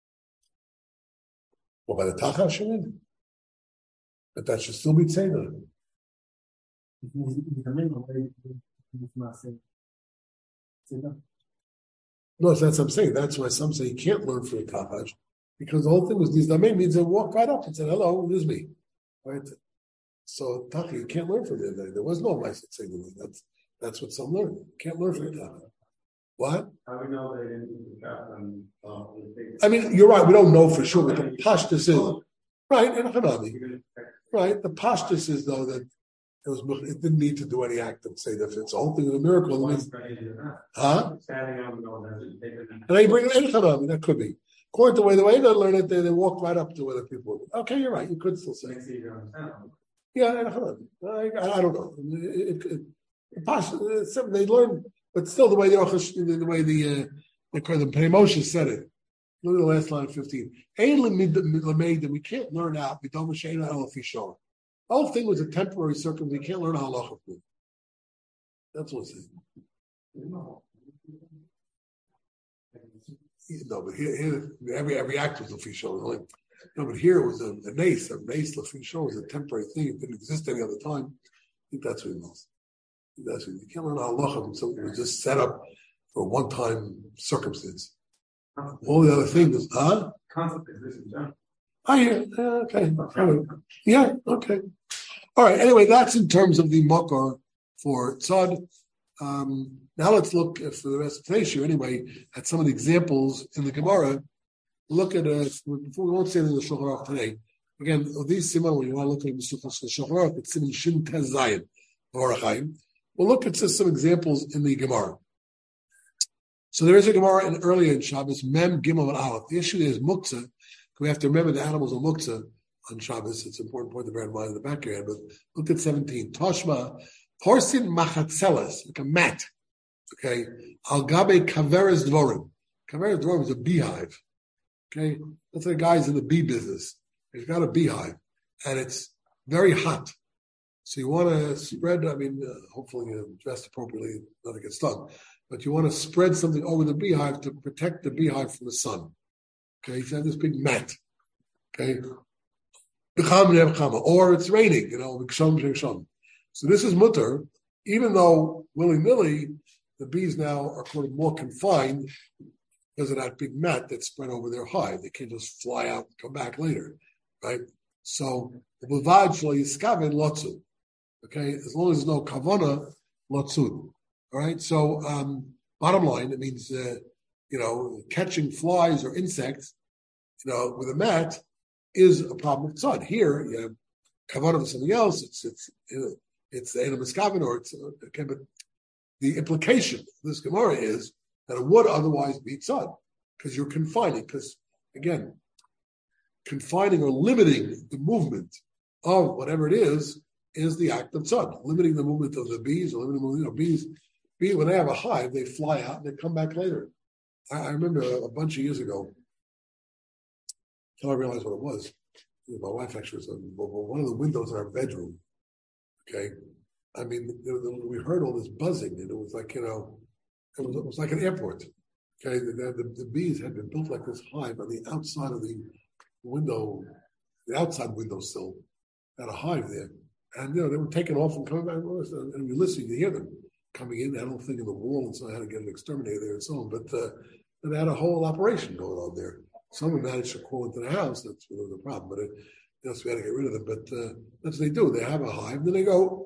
[SPEAKER 1] Well, by the Tachas Shemin. But that should still be Tzeda. No, that's what I'm saying. That's why some say you can't learn from the Tachas. Because the whole thing was these Damim means they walk right up and said, "Hello, this is me." Right? So Taki, you can't learn from it. There was no Ma'aseh Tzeda. That's what some learn. You can't learn from it. What?
[SPEAKER 2] How do we know they didn't trap them?
[SPEAKER 1] I mean, you're right. We don't know for sure. But the pashtus is right in Hanami. Right. The pashtus is though that it didn't need to do any act of say that if it's the whole thing of a miracle. Huh? And they bring it in Hanami. That could be. According to the way they learn it, they walk right up to where the people were. Okay, you're right. You could still say. Yeah, I don't know. They learn, but still the way the Pnei Moshe said it. Look at the last line, 15. We can't learn out. The whole thing was a temporary circumstance. We can't learn halacha. That's what it's saying. No, but here every act was l'fishon. No, but here it was a nace. A nace l'fishon was a temporary thing. It didn't exist any other time. I think that's what it was. You can't learn halacha from something that was just set up for a one-time circumstance. All the other things,
[SPEAKER 2] Concept exists, John.
[SPEAKER 1] Okay. Yeah, okay. All right. Anyway, that's in terms of the makor for tzad. Now let's look for the rest of today's show anyway at some of the examples in the Gemara. Look at before we won't say anything in the Shulchan Aruch today. Again, these simon when you want to look at the Shulchan Aruch, it's in Shin Tez Zayin Orachayim. We'll look at some examples in the Gemara. So there is a Gemara earlier in Shabbos, Mem Gimel and Aleph. The issue is muktzah. We have to remember the animals are muktzah on Shabbos. It's an important point to bear in mind in the back of your head. But look at 17. Toshma Horsin machatzeles, like a mat. Okay, al gabe kaveres dvorim. Kaveres dvorim is a beehive. Okay, that's the guy's in the bee business. He's got a beehive, and it's very hot. So you want to spread. Hopefully you're dressed appropriately, nothing gets stung. But you want to spread something over the beehive to protect the beehive from the sun. Okay, so you have this big mat. Okay, or it's raining. So this is mutter, even though willy-nilly, the bees now are more confined because of that big mat that's spread over their hive. They can't just fly out and come back later, right? So the b'vad shlo yiskaven lotzu. Okay, as long as there's no kavana, lotzu. All right. So bottom line, it means catching flies or insects, with a mat is a problem with tzad. Here you have kavana with something else. It's the animal miskaven, or it's okay, but the implication of this Gemara is that it would otherwise be tzad because you're confining. Because again, confining or limiting the movement of whatever it is the act of tzad. Limiting the movement of the bees, or limiting the movement, bees, when they have a hive, they fly out and they come back later. I remember a bunch of years ago, until I realized what it was. My wife actually was on one of the windows in our bedroom. Okay. I mean, we heard all this buzzing, and it was like, it was like an airport. Okay. The bees had been built like this hive on the outside of the window, the outside windowsill, had a hive there. And, they were taking off and coming back. And you listen, you hear them coming in. They had a little thing in the wall, and so I had to get an exterminator there and so on. But they had a whole operation going on there. Someone managed to crawl into the house. That's the problem. But so we had to get rid of them. But that's what they do. They have a hive, then they go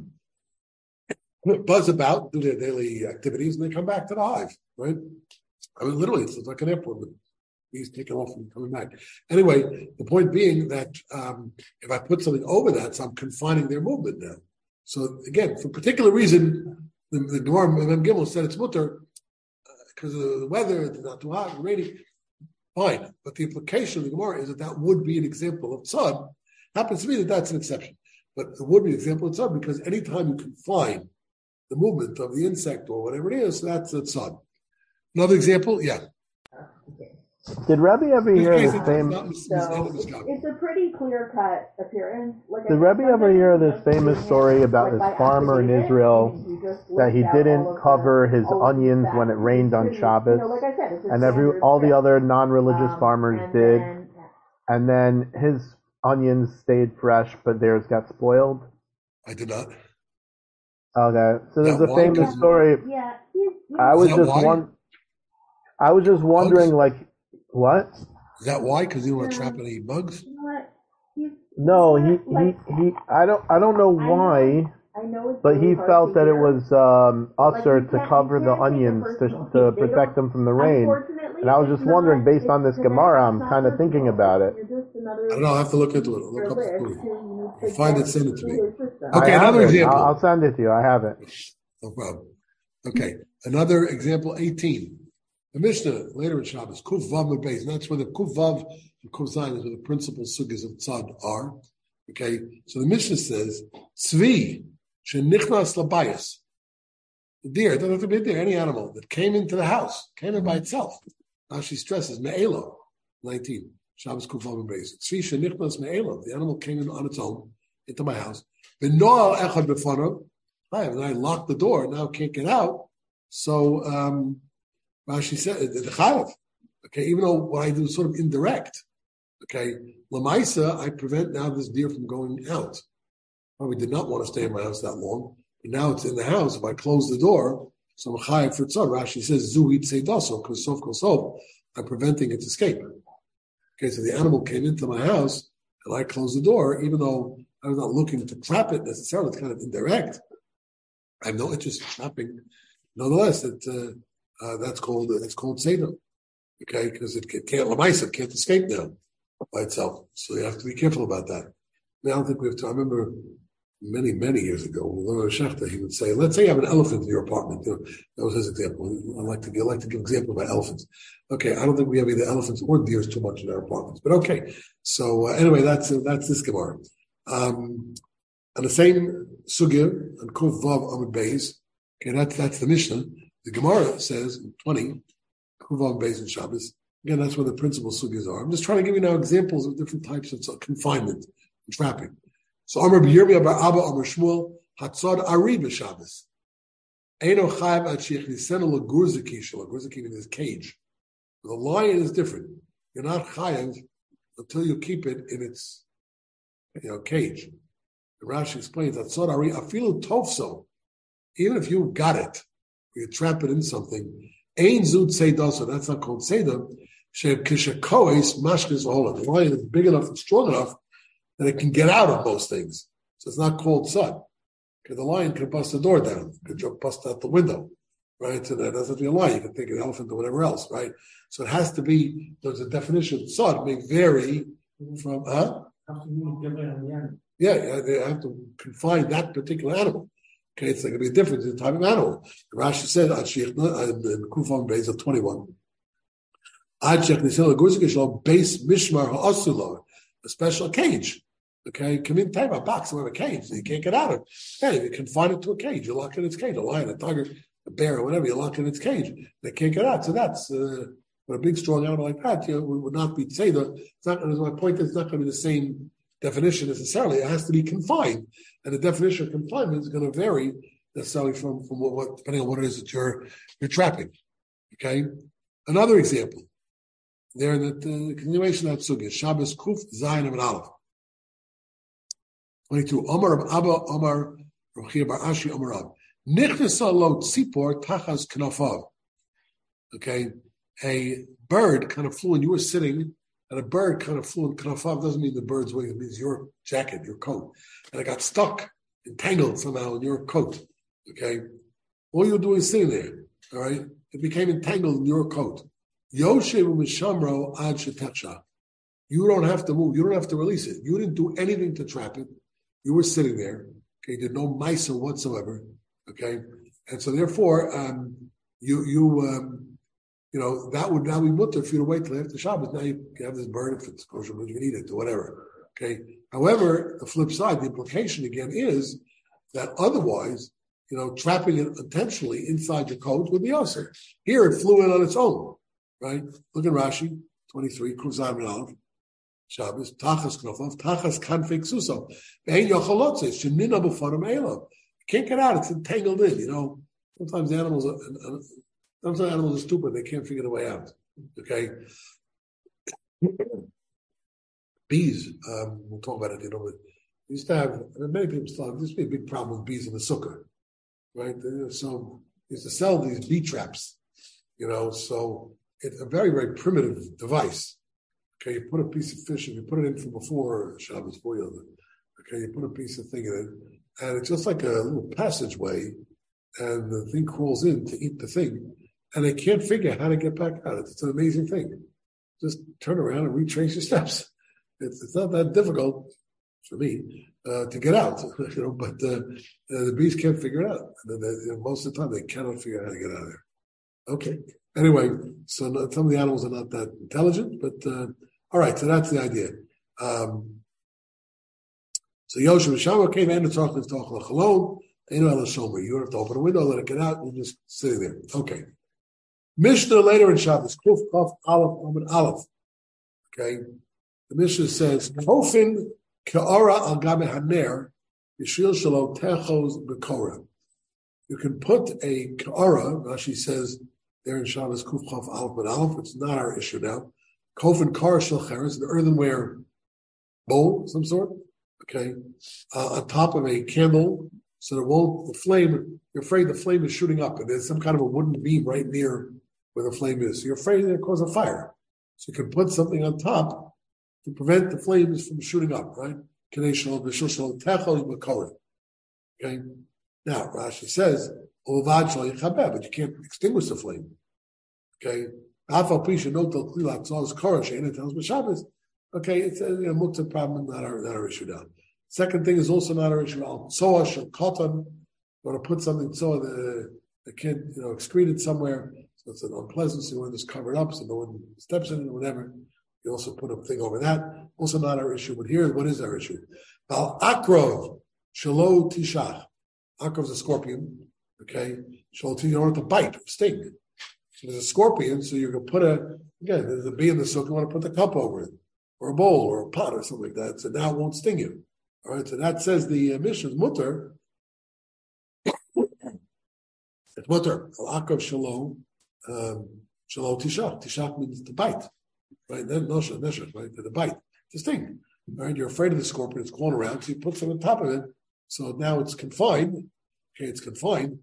[SPEAKER 1] buzz about, do their daily activities, and they come back to the hive, right? I mean, literally, it's like an airport with bees taking off and coming back. Anyway, the point being that if I put something over that, so I'm confining their movement now. So again, for a particular reason, the Gemara Mem Gimel said it's mutter because of the weather, it's not too hot and rainy. Fine, but the implication of the Gemara is that would be an example of tzad. Happens to be that that's an exception, but it would be an example of tzad because anytime you confine the movement of the insect or whatever it is, that's a tzad. Another example, yeah.
[SPEAKER 3] Did Rebbe ever hear the same?
[SPEAKER 4] It's a pretty clear-cut appearance.
[SPEAKER 3] Did Rebbe ever hear this famous story about this farmer in Israel that he didn't cover his onions when it rained on Shabbos, and all the other non-religious farmers did, and then his onions stayed fresh, but theirs got spoiled?
[SPEAKER 1] I did not.
[SPEAKER 3] Okay, so there's a famous story.
[SPEAKER 4] Yeah.
[SPEAKER 3] I was just wondering, like. What?
[SPEAKER 1] Is that why? Because you don't want to trap any bugs?
[SPEAKER 3] No, he I don't know why, but he felt that it was usher to cover the onions to protect them from the rain. And I was just wondering, based on this Gemara, I'm kind of thinking about it.
[SPEAKER 1] I don't know. I'll have to look into it. I'll look up the story. I'll find it, send it to me.
[SPEAKER 3] Okay,
[SPEAKER 1] another example.
[SPEAKER 3] I'll send it to you. I have it.
[SPEAKER 1] No problem. Okay, another example, 18. The Mishnah, later in Shabbos, Kuf Vav Beis, and that's where the Kuf Vav and Kuf Zayin is where the principal sugyas of tzad are. Okay, so the Mishnah says, Tzvi, shenichnas labayas. The deer, it doesn't have to be a deer, any animal that came into the house, came in by itself. Now she stresses, Me'elo, 19, Shabbos Kuf Vav Beis. Tzvi, shenichnas Me'elo, the animal came in on its own, into my house. V'noal echad b'fanav, and I locked the door, now can't get out. So, Rashi said the chayav. Okay, even though what I do is sort of indirect. Okay, lamaisa, I prevent now this deer from going out. Probably did not want to stay in my house that long, but now it's in the house. If I close the door, so I'm chayav for tzad. Rashi says zuhit seidaso because sof kosov, I'm preventing its escape. Okay, so the animal came into my house and I closed the door, even though I was not looking to trap it necessarily. It's kind of indirect. I have no interest in trapping. Nonetheless, that's called Seder, okay? Because it can't lamaisa, can't escape now by itself. So you have to be careful about that. I don't think we have to. I remember many years ago when we learned Shechta, he would say, "Let's say you have an elephant in your apartment." That was his example. I like to give example about elephants. Okay, I don't think we have either elephants or deers too much in our apartments, but okay. So anyway, that's this Gemara. And the same sugya on Kuf Vav Amud Beis. Okay, that's the Mishnah. The Gemara says in 20, Kuvav Beis and Shabbos. Again, that's where the principal sugyas are. I'm just trying to give you now examples of different types of confinement and trapping. So Amar B'Yirmiyah Bar Abba Amar Shmuel Hatzad Ari b'Shabbos. Eino Chayav Ad Sheichnisenu L'Gurzaki L'Gurzaki in his cage. The lion is different. You're not chayav until you keep it in its cage. And Rashi explains Hatzad Ari Afilu Tovso. Even if you got it. You trap it in something. Ein zud seidah, so that's not called seidah. Shekishakois mashkes ohola. The lion is big enough and strong enough that it can get out of most things. So it's not called tzad. Because the lion can bust the door down, could bust out the window, right? So that doesn't be a lion. You can take an elephant or whatever else, right? So it has to be. There's a definition. Tzad may vary from Yeah, they have to confine that particular animal. Okay, it's going to be a difference in the type of animal. Rashi said, in Kufan Beis of 21, Base mishmar ha'asulo, a special cage. Okay, come in, a box or a cage that you can't get out of. Hey, you confine it to a cage. You lock in its cage. A lion, a tiger, a bear, or whatever. You lock in its cage. They can't get out. So that's with a big, strong animal like that. We would not be say that. It's not. My point is, it's not going to be the same definition necessarily. It has to be confined, and the definition of confinement is going to vary necessarily from what depending on what it is that you're trapping. Okay, another example. There in the continuation of that sugya, Shabbos Kuf Zayin and Aleph. 22. Omar of Abba, Omar Rav Chia Bar Ashi, Omar Rav. Nichnesa lo tzipor tachas knafav. Okay, a bird kind of flew, and you were sitting, and a bird kind of flew in knafav. Doesn't mean the bird's wing; it means your jacket, your coat, and it got stuck, entangled somehow in your coat. Okay, all you're doing is sitting there. All right, it became entangled in your coat. Yoshev mishamro ad shetecha. You don't have to move. You don't have to release it. You didn't do anything to trap it. You were sitting there. Okay, did no mice whatsoever. Okay, and so therefore, that would now be mutter for you to wait till after Shabbos. Now you can have this bird if it's kosher, but you can eat it or whatever. Okay. However, the flip side, the implication again is that otherwise, trapping it intentionally inside your coat would be also. Here it flew in on its own. Right? Look at Rashi 23. Kuzar Aleph. Shabbos, Tachas Knofov, Tachas Kanfik Suso. Bein Yochalotze, Shenina B'Forim Elav. Can't get out, it's entangled in, Sometimes animals are stupid, they can't figure the way out. Okay? Bees, we'll talk about it, we used to have, many people still have, there used to be a big problem with bees in the sukkah. Right? So used to sell these bee traps, so it's a very, very primitive device. Okay, you put a piece of fish, and you put it in from before Shabbos, okay, you put a piece of thing in it, and it's just like a little passageway, and the thing crawls in to eat the thing, and they can't figure how to get back out. It's an amazing thing. Just turn around and retrace your steps. It's not that difficult for me to get out, but the bees can't figure it out. And most of the time, they cannot figure out how to get out of there. Okay. Anyway, so some of the animals are not that intelligent, but all right, so that's the idea. So Yosef Shama came in and talked alone. You don't have to open a window, let it get out, and you're just sitting there. Okay. Mishnah later in Shabbos, Kuf Kaf Aleph Amud Aleph. Okay. The Mishnah says, Kofin Ka'ara al Gabe Haner, Yishil Shalom Techos Bekora. You can put a Ka'ara, Rashi says, there in Shabbos Kuf Chaf Aleph Ben Aleph, it's not our issue now. Kofin Kar Shel Cheres, an earthenware bowl of some sort, okay, on top of a candle, so the flame, you're afraid the flame is shooting up, and there's some kind of a wooden beam right near where the flame is. So you're afraid it'll cause a fire. So you can put something on top to prevent the flames from shooting up, right? Okay? Now, Rashi says, but you can't extinguish the flame. Okay? Okay, it's a mutter problem, not our issue now. Second thing is also not our issue. Tzoah shel cotton. You want to put something so the kid, excreted somewhere, so it's an unpleasant, so you want to just cover it up so no one steps in it or whatever. You also put a thing over that. Also not our issue. But here, what is our issue? Al akrov shelo tishach. Akrov is a scorpion. Okay, shelo tishach, you don't have to bite or sting. So there's a scorpion, so you can put there's a bee in the silk, you want to put the cup over it, or a bowl, or a pot, or something like that, so now it won't sting you. All right, so that says the Mishnah's mutter. It's mutter. Al-Akav shalom, shalom tishach. Tishach means to bite. Right, then neshach, right, to bite, to sting. All right, you're afraid of the scorpion, it's crawling around, so you put something on top of it, so now it's confined. Okay, it's confined.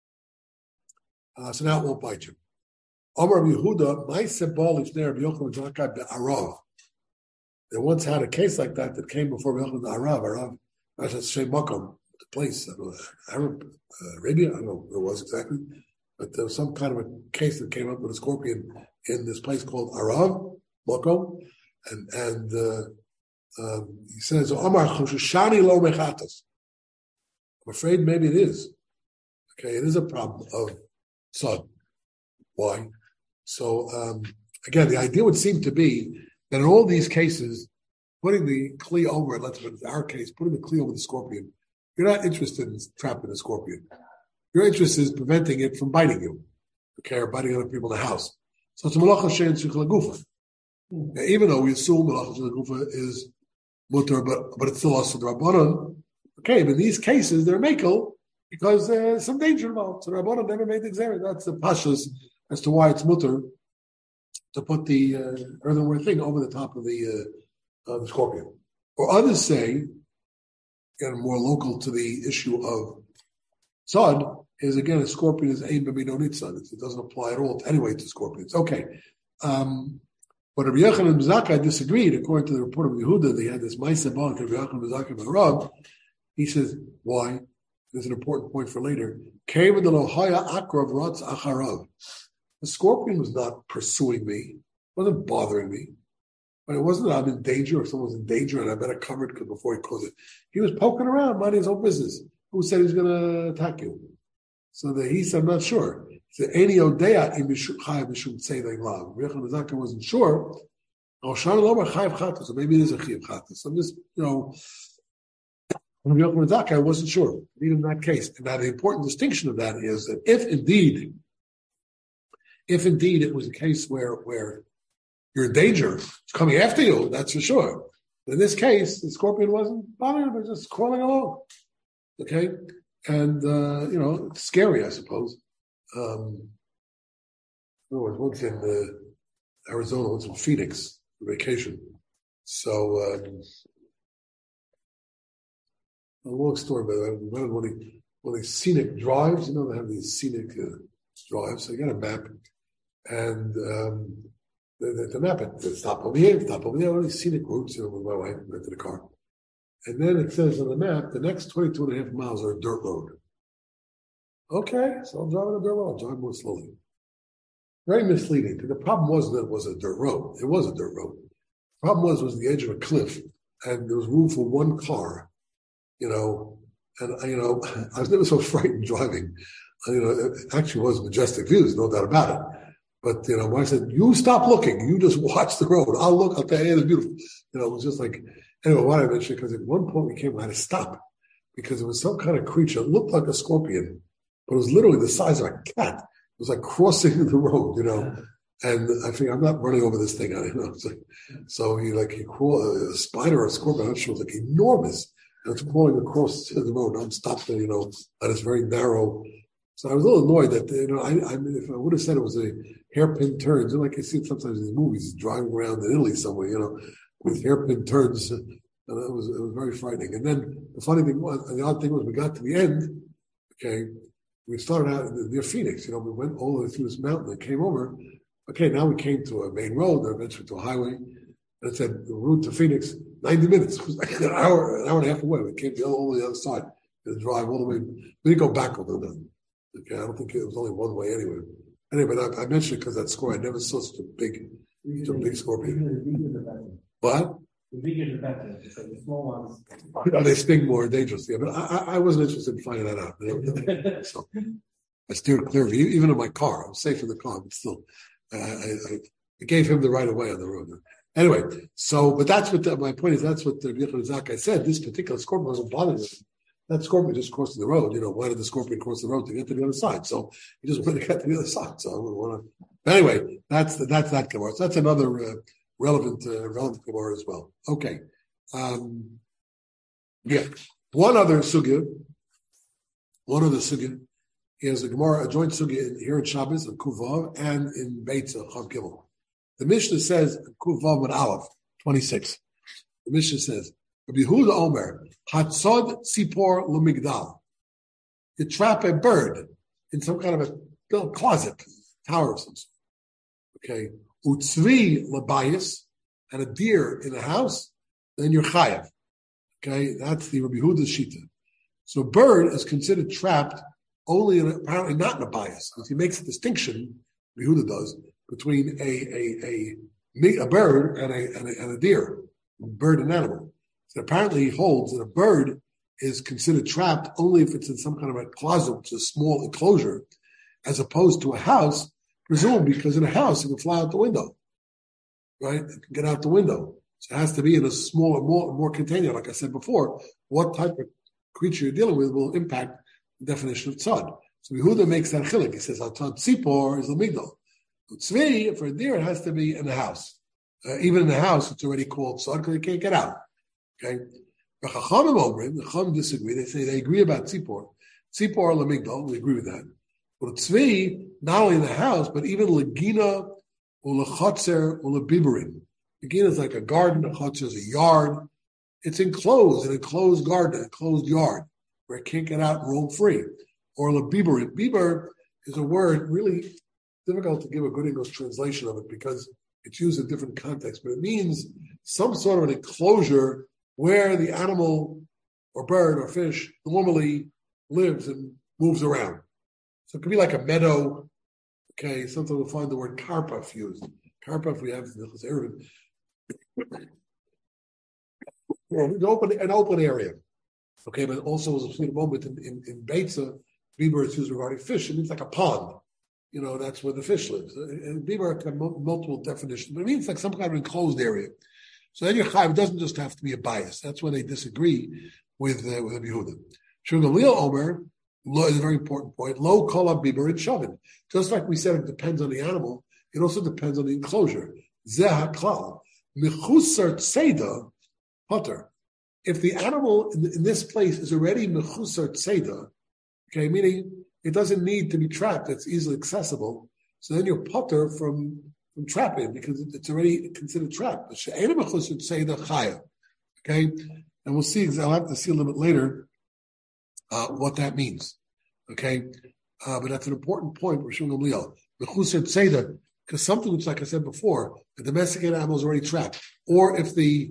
[SPEAKER 1] So now it won't bite you. Amar Yehuda, Ma'aseh Baal Lifnei Rabbi Yochanan Zakkai be'Arav. They once had a case like that came before Rabbi Yochanan Arav. Arav, that's Shem Makom, the place, Arab, Arabia, I don't know where it was exactly, but there was some kind of a case that came up with a scorpion in this place called Arav, Makom, and he says, Amar Choshani lo mechatas. I'm afraid maybe it is. Okay, it is a problem of son. Why? So again, the idea would seem to be that in all these cases, putting the kli over it, let's put it in our case, putting the kli over the scorpion, you're not interested in trapping the scorpion. Your interest is preventing it from biting you, okay, or biting other people in the house. So it's a malacha she'en tzricha lagufa. Even though we assume malacha she'en lagufa is mutter, but it's still also the Rabbanon. Okay, but in these cases, they're makel because there's some danger involved. So the Rabbanon never made the example. That's the pashas as to why it's mutter to put the earthenware thing over the top of the scorpion. Or others say, again, more local to the issue of tzad, is again, a scorpion is ein b'mido nitzad. It doesn't apply at all anyway to scorpions. Okay. But Rabbi Yochanan ben Zakkai disagreed. According to the report of Yehuda, they had this ma'aseh about Rabbi Yochanan ben Zakkai ben Rav. He says, why? There's an important point for later. The scorpion was not pursuing me, wasn't bothering me. But it wasn't that I'm in danger or someone's in danger and I better cover it before he closed it. He was poking around, minding his own business. Who said he's going to attack you? So he said, I'm not sure. He said, Eini odea im mishum tzedei lav. Rabbi Yochanan ben Zakkai wasn't sure. So maybe it is a chiyav chatas. I'm just, Rabbi Yochanan ben Zakkai wasn't sure, even in that case. And now the important distinction of that is that if indeed it was a case where you're in danger, it's coming after you, that's for sure. But in this case, the scorpion wasn't bothering him, it was just crawling along. Okay? And, it's scary, I suppose. Once in Arizona, once in Phoenix, for vacation. So, a long story, but one of these scenic drives, they have these scenic drives. So you got a map, and the map, it stop over here, all these scenic routes, with my wife, rented a car. And then it says on the map, the next 22 and a half miles are a dirt road. Okay, so I'm driving a dirt road, I'll drive more slowly. Very misleading, because the problem wasn't that it was a dirt road. It was a dirt road. The problem was the edge of a cliff, and there was room for one car, and I was never so frightened driving. It actually was majestic views, no doubt about it. But, my wife said, you stop looking, you just watch the road. I'll look, I'll tell you, it's beautiful. It was just like, anyway, why I mentioned, because at one point I had to stop, because it was some kind of creature, it looked like a scorpion, but it was literally the size of a cat. It was like crossing the road, and I think I'm not running over this thing, so he crawled, a spider or a scorpion, I'm not sure, it was like enormous, and it's crawling across the road, I'm stopped, at this very narrow. So I was a little annoyed that, if I would have said it was a hairpin turns, like I see it sometimes in these movies, driving around in Italy somewhere, with hairpin turns, and it was very frightening. And then the odd thing was we got to the end, okay, we started out near Phoenix, we went all the way through this mountain and came over. Okay, now we came to a main road, then eventually to a highway, and it said the route to Phoenix, 90 minutes. It was like an hour and a half away. We came all the other side, and drive all the way. We didn't go back over them. Okay, I don't think it was only one way anyway. Anyway, but I mentioned it because that score, I never saw such a big scorpion. What?
[SPEAKER 2] The bigger the better, because the small ones...
[SPEAKER 1] They sting more dangerously, but I wasn't interested in finding that out. So I steered clear of you, even in my car. I'm safe in the car, but still, I gave him the right of way on the road. Anyway, but that's what my point is. That's what the Yochanan ben Zakkai said. This particular scorpion wasn't bothering him. That scorpion just crossed the road. Why did the scorpion cross the road? To get to the other side. So he just wanted to get to the other side. So I wouldn't want to. But anyway, that's that Gemara. So that's another relevant Gemara as well. Okay. One other sugya is a Gemara, a joint sugya here in Shabbos on Kuvav and in Beitza Chav Gimel. The Mishnah says Kuvav with Aleph 26. The Mishnah says, Rabbi Yehuda Omer, Hatzod Tzipor L'Migdal. You trap a bird in some kind of a little closet, tower or something. Okay. Utzvi L'Bayis, and a deer in a house, then you're chayav. Okay. That's the Rabbi Yehuda Shita. So bird is considered trapped only apparently not in a bias. Because he makes a distinction, Rabbi Yehuda does, between a bird and a deer, a bird and animal. So apparently he holds that a bird is considered trapped only if it's in some kind of a closet, which is a small enclosure, as opposed to a house, presumably because in a house it can fly out the window. right? It can get out the window. So it has to be in a smaller, more container. Like I said before, what type of creature you're dealing with will impact the definition of tzad. So Yehuda makes that chilik. He says, tzad tzipor is lamigdal. Tzvi, for a deer, it has to be in the house. Even in the house, it's already called tzad because it can't get out. Okay? The Chacham disagree. They say they agree about tzipor. Tzipor lamigdal, we agree with that. But tzvi, not only in the house, but even legina or lechotzer or lebiberin. Legina is like a garden, a chotzer is a yard. It's enclosed, an enclosed garden, an enclosed yard, where it can't get out and roam free. Or lebiberin. Biber is a word really difficult to give a good English translation of it because it's used in different contexts, but it means some sort of an enclosure where the animal or bird or fish normally lives and moves around. So it could be like a meadow. Okay, sometimes we'll find the word karpaf used. Karpaf we have in the Eruvin. An open area. Okay, but also as we'll see in a moment in Beitza, Biber is used regarding fish. It means like a pond. You know, that's where the fish lives. And Biber can have multiple definitions, but it means like some kind of enclosed area. So then your chayiv doesn't just have to be a bias. That's when they disagree with Rabbi Yehuda. Shmuel Gamliel Omer is a very important point. Lo kol biber and shavin. Just like we said, it depends on the animal. It also depends on the enclosure. Zeh haklal mechusar tzeda potter. If the animal in this place is already mechusar tzeda, okay, meaning it doesn't need to be trapped; it's easily accessible. So then you're potter from trapping because it's already considered trapped. Okay, and we'll see. I'll have to see a little bit later what that means. Okay, but that's an important point. We're showing Gamliel because something which, like I said before, the domesticated animal is already trapped, or if the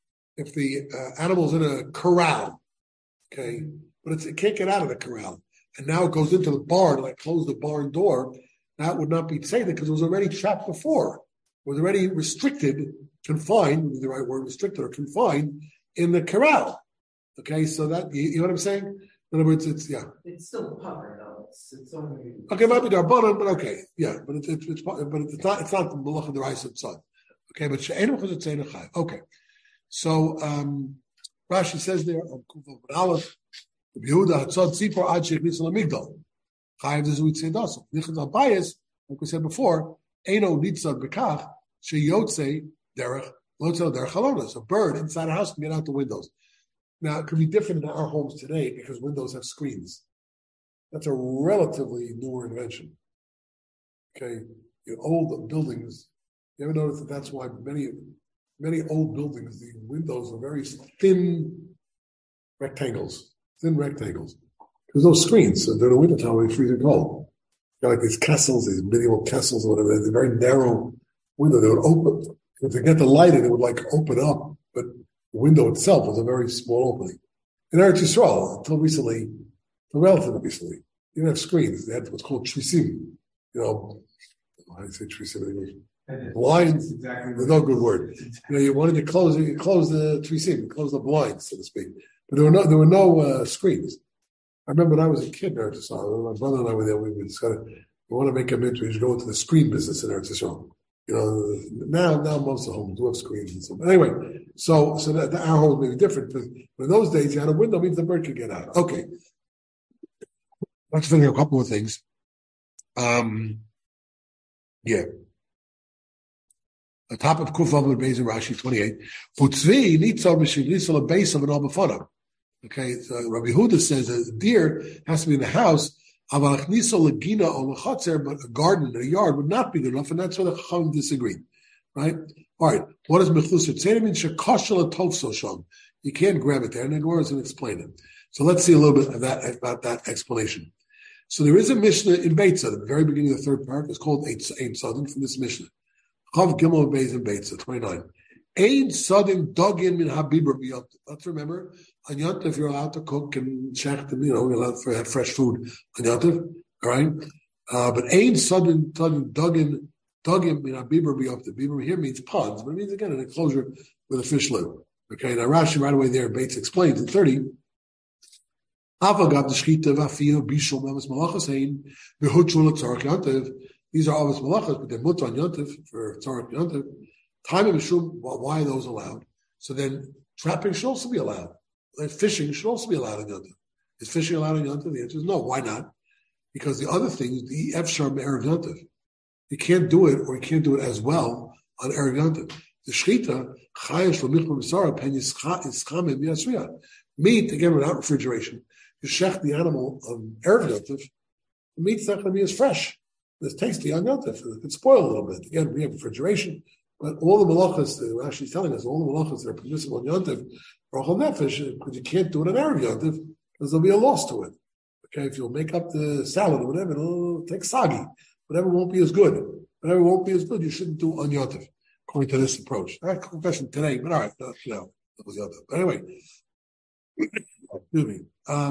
[SPEAKER 1] animal's in a corral, okay, but it can't get out of the corral, and now it goes into the barn. Like close the barn door. That would not be tzeda because it was already trapped before. It was already restricted, confined, would be the right word, restricted or confined in the corral. Okay, so that, you know what I'm saying? In other words, it's
[SPEAKER 2] still covered though. It's only...
[SPEAKER 1] Okay, it might be darbanan, but okay, yeah, but it's not the malach of the rice of tzad. Okay, but she'enu chazet tzeda chai. Okay, so Rashi says there on Kufal Ben Aleph, Yehuda hatzad tzipor ad sheichnis lamigdal. Chayiv is with tzedasel. Nichad al bias, like we said before, eno nitzad bekach sheyotze derech lotzel derech halonas. A bird inside a house can get out the windows. Now, it could be different in our homes today because windows have screens. That's a relatively newer invention. Okay, in old buildings, you ever notice that's why many old buildings, the windows are very thin rectangles. There's no screens, so during the wintertime when it's freezing cold. You got like these castles, these medieval castles or whatever, they're very narrow window. They would open. If they get the light in, it would like open up, but the window itself was a very small opening. In Eretz Yisrael, until relatively recently, you didn't have screens. They had what's called trisim. You know, how do you say trisim in English? Blinds. Exactly. There's no good word. You know, you wanted to close the trisim, close the blinds, so to speak. But there were no screens. I remember when I was a kid in Eretz Yisrael, my brother and I were there, we discussed it. We want to make a mentor, you should go into the screen business in Eretz Yisrael. You know, now most of the homes do have screens and so. But anyway, so that our home may be different. But in those days, you had a window, means the bird could get out. Okay. Let's figure out a couple of things. Yeah. The top of Kuf Amud Beis in Rashi 28. Futzvi nitzar b'shivlisol a base of an albafana. Okay, so Rabbi Yehuda says that a deer has to be in the house. But a garden, a yard would not be good enough, and that's where the Chacham disagreed. Right? All right. What does mechusar tzeda mean? Shekoshel atovso sham. You can't grab it there, and then Gemara is going to explain it. So let's see a little bit of that about that explanation. So there is a Mishnah in Beitza, at the very beginning of the third paragraph. It's called Ein Sodin from this Mishnah. Chav Gimel Beis in Beitza 29. Ein Sodin dogin min habiber b'yontif. Let's remember. On Yontif, you're allowed to cook and check, you're allowed to have fresh food on Yontif, all right? But Ein Sodin dogin min habiber b'yontif. Biber here means ponds, but it means, again, an enclosure where the fish live. Okay, now Rashi right away there, Bates explains in 30, these are obvious malachas, but they're mutter on Yontif for tzarech Yontif. Time Mishum, why are those allowed? So then trapping should also be allowed. Like fishing should also be allowed in Yontif. Is fishing allowed in Yontif? The answer is no. Why not? Because the other things, the Efshar Erev Yontif, you can't do it, or you can't do it as well on Erev Yontif. The Shechita, Chayash L'michma B'sara, Pen Yischamim Yasriya. Meat, again, without refrigeration. You shech the animal on Erev Yontif, the meat's not going to be as fresh. It's tasty on Yontif. It could spoil a little bit. Again, we have refrigeration. But all the malachas that Rashi is telling us, all the malachas that are permissible on Yontif are chol nefesh, because you can't do it on Erev Yontif, because there'll be a loss to it. Okay, if you'll make up the salad or whatever, it'll take soggy. Whatever won't be as good. Whatever won't be as good, you shouldn't do on Yontif, according to this approach. Not a confession today, but all right, that was Yontif. But anyway, excuse me.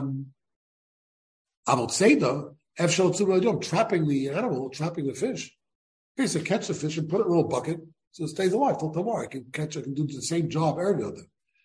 [SPEAKER 1] About Seder, trapping the animal, trapping the fish. Okay, so catch the fish and put it in a little bucket so it stays alive till tomorrow. I can do the same job every other.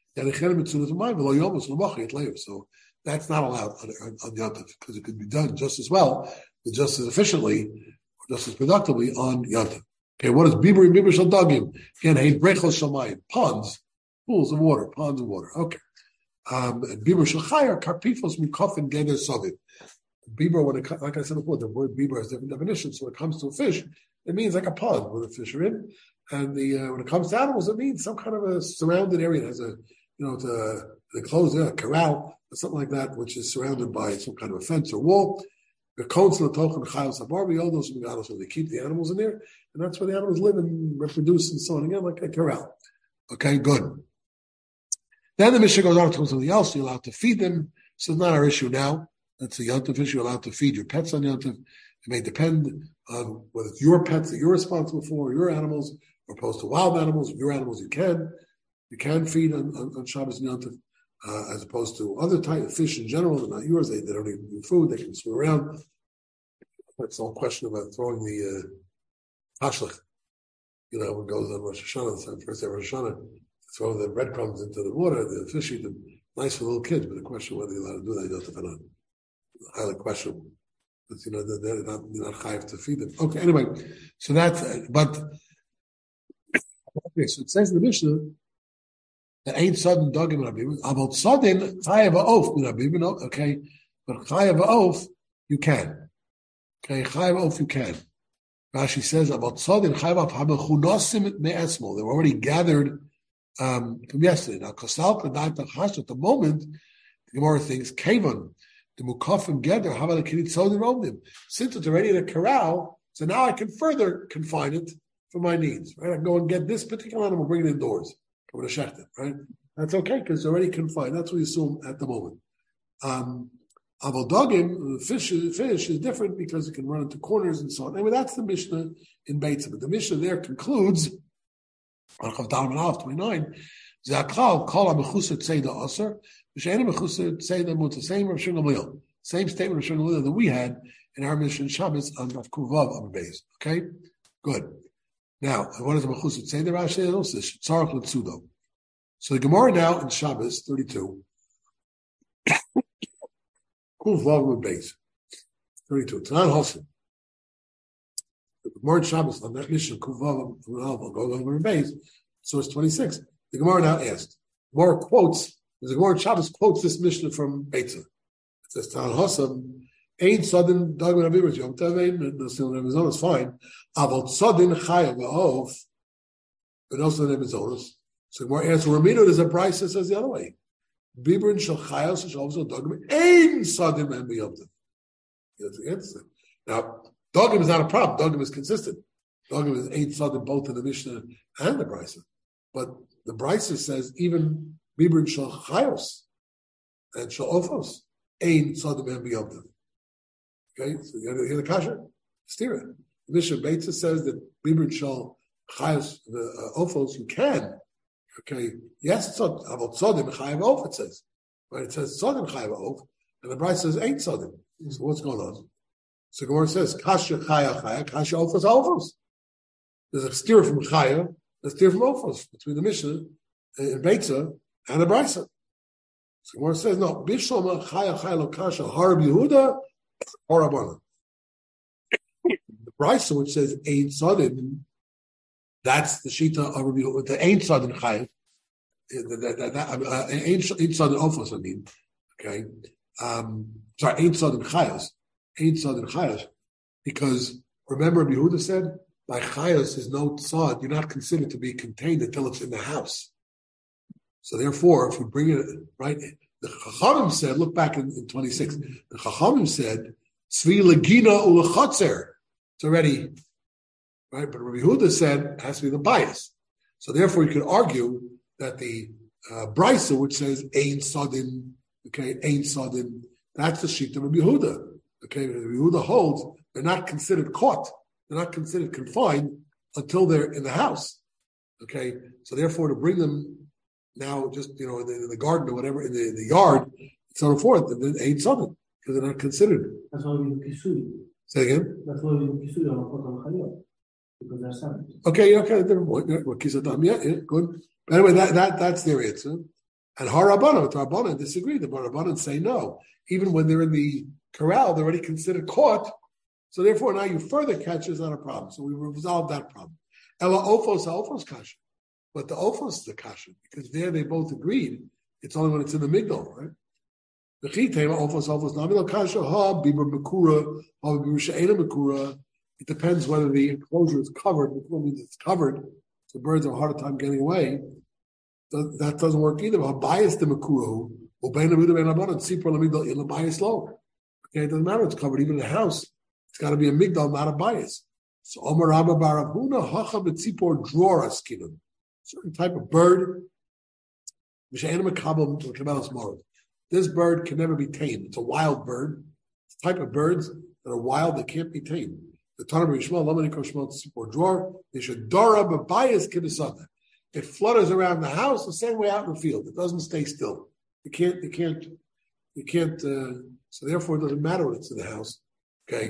[SPEAKER 1] So that's not allowed on Yontif, because it could be done just as well, just as efficiently, just as productively on Yontif. Okay, what is Bibur and Bibur Shal Dagim? Again, hey, Brechel Shamayim, ponds, pools of water, ponds of water. Okay. Bibur Shal Chayar, Karpifos Mikofin Geder Sovit. Bibur, like I said before, the word Bibur has different definitions. So when it comes to a fish, it means like a pond where the fish are in. And when it comes to animals, it means some kind of a surrounded area. It has a, it's a enclosed corral or something like that, which is surrounded by some kind of a fence or wall. The cones of the tochen chayos habarbi, all those megalos, so they keep the animals in there, and that's where the animals live and reproduce and so on again, like a corral. Okay, good. Then the Mishnah goes on to something else. You're allowed to feed them. So it's not our issue now. That's a Yontif issue. You're allowed to feed your pets on Yontif. It may depend on whether it's your pets that you're responsible for, your animals, or opposed to wild animals. Your animals you can feed on Shabbos and Yontif, as opposed to other type of fish in general. They're not yours. They don't even do food. They can swim around. That's the whole question about throwing the tashlich. What goes on Rosh Hashanah, the first day of Rosh Hashanah, throw the breadcrumbs into the water. The fish eat them. Nice for little kids, but the question whether you're allowed to do that, Yontif or not. Highly questionable. But they're not chayav to feed them. Okay, anyway, so that's okay. So it says in the Mishnah that ain't sudden dogim rabim. About sudden chayav ha'of rabim. Okay, but chayav ha'of you can. Okay, chayav ha'of you can. Rashi says about sudden chayav ha'of hamechunosim me'esmol. They were already gathered from yesterday. Now kasal kadai tachash at the moment the Gemara thinks kavan. The mukafim gather. How about a kidit sodim romdim? Since it's already in a corral, so now I can further confine it for my needs. Right? I can go and get this particular animal, bring it indoors, come to shechted. Right? That's okay because it's already confined. That's what we assume at the moment. Avodogim, fish is different because it can run into corners and so on. Anyway, that's the Mishnah in Beitzah. But the Mishnah there concludes on Chav Daled Aleph 29. Zakal kol ha-mechusar tzeidah aser. Same statement of Shmuel that we had in our mission Shabbos on Rav Kuvav on the base. Okay, good. Now, what does the Mechusar say? The Rashi also says Tzarach L'Tzudo. So the Gemara now in Shabbos 32, Kuvav on the base 32. It's not Hosim. The Gemara in Shabbos on that mission Kuvav on the base. So it's 26. The Gemara now asked. Gemara quotes. The Gemara Shabbos quotes this Mishnah from Beitzah. It says, Tan Hossam, ain't sudden dogman abibers, Yom Tevein, no still in Arizona is fine. Avot sudden chayav va'of, but also in Arizona. So the Gemara answers, Ramiro, there's a price that says the other way. Biber and shal chayos, shal also dogman, ain't sudden man be Yom Tev. That's the answer. Now, dogman is not a problem. Dogman is consistent. Dogman is ain't sudden both in the Mishnah and the Brisa. But the Brisa says even Bibur and Shal Chayos and Shal Ofos Ein Tzaddim and B'Yomtiv. Okay, so you hear the kasha? Steer it. The Mishnah Beitzah says that Bibur and Shal Chayos Ofos you can. Okay, yes, it's about Tzaddim Chayav Of. It says, right? It says Tzaddim Chayav Of, and the Bride says Ein Tzaddim. So what's going on? So Gemara says Kasha Chaya, Kasha Ofos Ofos. There's a steer from Chaya, a steer from Ofos between the Mishnah in Beitzah and the Brisa. So Gemara says, no, Bishlama Chaya Chaya Lokasha Harb Yehuda or Rabbanan. The Brisa, which says Ein Tzaddim, That's the shita of Rabbi the Ein Sodin Chayev. Ein Sodin Ofos, I mean. Okay. Sorry, Ein Sodin Chayos. Ein Sodin Chayos. Because remember, Rabbi Yehuda said, by Chayos is no tzad, you're not considered to be contained until it's in the house. So therefore, if we bring it, right, the Chachamim said, look back in 26, the Chachamim said, Tzvi legina ulechotzer. It's already, right? But Rabbi Yehuda said it has to be the bias. So therefore, you could argue that the Brisa, which says Ein Sodin, okay, Ein Sodin, that's the sheet of Rabbi Yehuda. Okay, Rabbi Yehuda holds they're not considered caught, they're not considered confined until they're in the house. Okay, so therefore, to bring them now, just in the garden or whatever, in the yard, and so forth, and then Ein Sodin, because they're not considered.
[SPEAKER 2] That's why we do kisui.
[SPEAKER 1] Say again.
[SPEAKER 2] That's why we do kisui on the chayot, because they're separate.
[SPEAKER 1] Okay, different point. Yeah, good. But anyway, that's their answer. And Harabanan disagree. The Harabanan say no. Even when they're in the corral, they're already considered caught. So therefore, now you further catch is not a problem. So we resolved that problem. Ella Ofos kasha. But the Ofos is the kasha, because there they both agreed. It's only when it's in the migdal, right? The Chitema Ofos Namila kasha ha biber makura ha biber she'ena makura. It depends whether the enclosure is covered. Which means it's covered, so birds have a harder time getting away. That doesn't work either. Bias the makuru, okay, it doesn't matter. It's covered even in the house. It's got to be a migdal, not a bias. So Omar Rabba Barabuna Hacha Betzipor Drora Skinum. Certain type of bird. This bird can never be tamed. It's a wild bird. It's a type of birds that are wild that can't be tamed. The Tanam Yishmael Lamani Koshmal Tzipor Dror. They should Dora Babayas Kibisada. It flutters around the house the same way out in the field. It doesn't stay still. You can't. So therefore, it doesn't matter when it's in the house. Okay,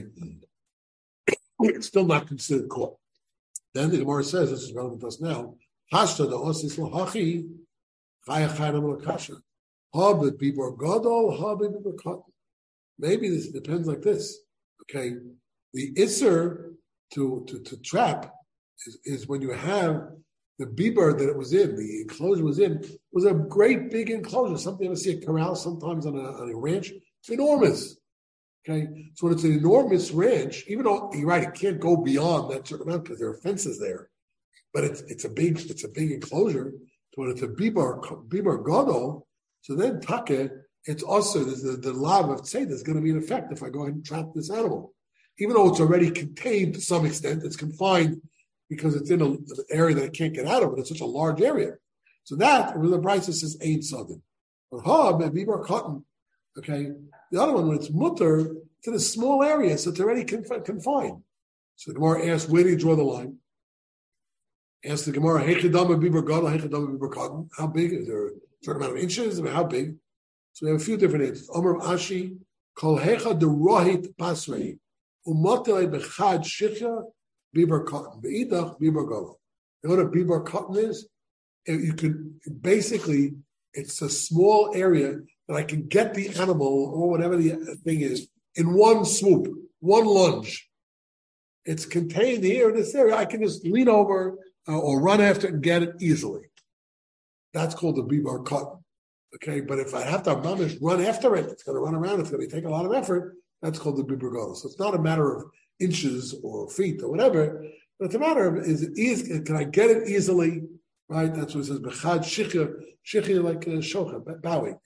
[SPEAKER 1] it's still not considered caught. Then the Gemara says, this is relevant to us now. Hashta the osis lahachi chaya chayim l'kasha. Habit bibor gadol, habit bibor cotton. Maybe this depends like this. Okay, the isser to trap is when you have the biber that it was in, the enclosure was in, was a great big enclosure. Something you ever see a corral sometimes on a ranch. It's enormous. Okay, so when it's an enormous ranch, even though you're right, it can't go beyond that certain amount because there are fences there. But it's a big enclosure. So when it's a biber gadol, so then take, it's also the lav of tzedek is going to be in effect if I go ahead and trap this animal, even though it's already contained to some extent, it's confined. Because it's in an area that it can't get out of, but it's such a large area. So that, the Brisa says, Ein Sodin. But Bibar Cotton, okay, the other one, when it's mutter, it's in a small area, so it's already confined. So the Gemara asks, where do you draw the line? Ask the Gemara, Hechidama Bibar Gadol, Hechidama Bibar Cotton. How big? Is there a certain amount of inches? I mean, how big? So we have a few different answers. Omer Ashi, Kol Hecha de Rohit Pasrei, Umotele Bechad Shikha, Biber cotton, beidach biber gadol. You know what a biber cotton is? You can basically, it's a small area that I can get the animal or whatever the thing is in one swoop, one lunge. It's contained here in this area. I can just lean over or run after it and get it easily. That's called the biber cotton. Okay, but if I have to run after it, it's going to run around. It's going to take a lot of effort. That's called the biber gadol. So it's not a matter of inches or feet or whatever, but it's a matter of can I get it easily, right? That's what it says. Bechad shikha like shocha, bowing,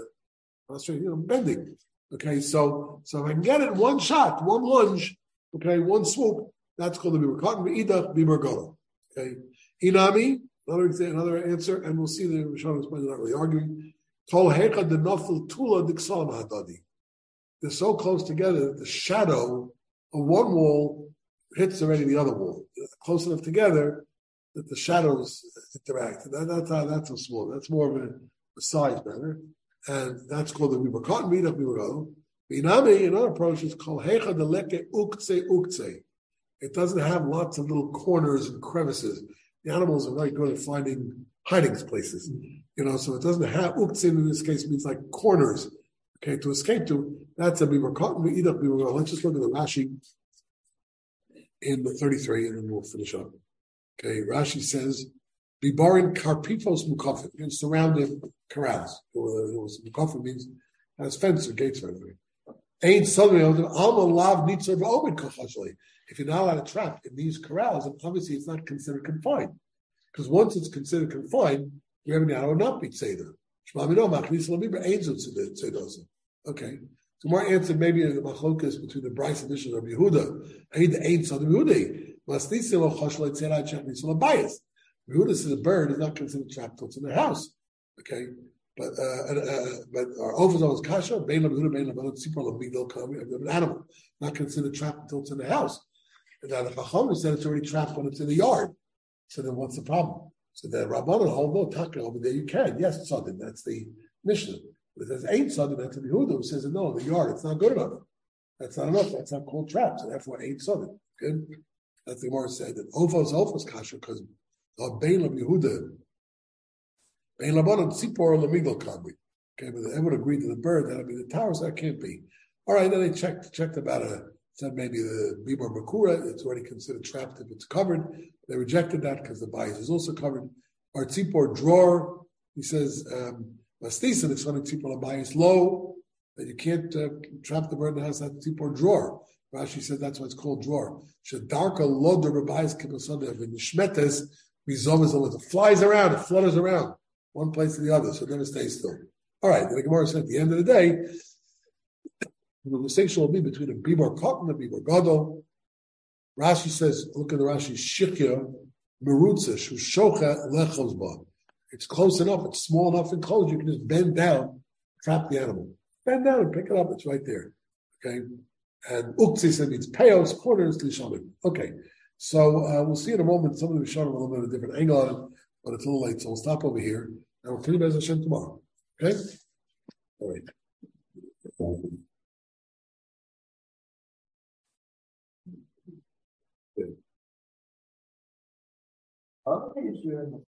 [SPEAKER 1] bending. Okay, so if I can get it in one shot, one lunge, okay, one swoop, that's called the biber cotton. Beidach biber gadol. Okay, inami, another answer, and we'll see the Rishonim explain. They're not really arguing. Kol hecha de nafil tula diksalam hadadi. They're so close together that the shadow of one wall hits already the other wall. They're close enough together that the shadows interact. That's so small. That's more of a size matter. And that's called the biber cotton, biber gadol. Inami, another approach is called hecha deleke ukse. It doesn't have lots of little corners and crevices. The animals are very good at finding hiding places. So it doesn't have ukse in this case means like corners. Okay, to escape to, that's a biber cotton, beidach biber gadol. Let's just look at the Rashi in the 33 and then we'll finish up. Okay, Rashi says, Bibarin karpifos mukafim, surrounded corrals. Mukafim means has fence or gates or anything. Ain't suddenly alma lav nitzor v'omen kachashli. If you're not allowed to trap in these corrals, then obviously it's not considered confined. Because once it's considered confined, you have now not be tzeder. Okay. So more answer maybe the machlokas between the Bryce and Mishnah of Yehuda. Ain't sudden Yehuda. Yehuda says a bird is not considered trapped till it's in the house. Okay. But our overall is kasha, an animal, not considered trapped until it's in the house. And now the Chacham said it's already trapped when it's in the yard. So then what's the problem? So the Rabbanan hold no taka over there. You can, yes, sudden. That's the Mishnah. But it says ain't sudden. That's the Yehuda who says no, the yard. It's not good enough. That's not enough. That's not called trapped. So therefore, ain't sudden. Good. That's the Gemara said that Ofos kasha because the Bein of Yehuda. Okay, but everyone agreed to the bird, that'll be the tower, so that can't be. All right, then they checked about said maybe the Bibor Bakura, it's already considered trapped if it's covered. They rejected that because the bias is also covered. Our tzipor drawer, he says, Mastisa, it's running tzipor bias low, that you can't trap the bird in the house, that's tzipor drawer. Rashi says that's why it's called drawer. Shadarka loder bias kibasonda, when the shmetes, it flies around, it flutters around. One place to the other, so it never stays still. All right, the Gemara said at the end of the day, the distinction will be between a bibor cotton and a bibor gadol. Rashi says, look at the Rashi, shikya merutza shushocha lechozba. It's close enough, it's small enough and close, you can just bend down, trap the animal. Bend down and pick it up, it's right there. Okay? And uktzis means payos, corners, lishonim. Okay, so we'll see in a moment, some of the Rishonim a little bit of a different angle on it, but it's a little late, so we'll stop over here, and we'll continue Bez Hashem tomorrow. Okay? All right.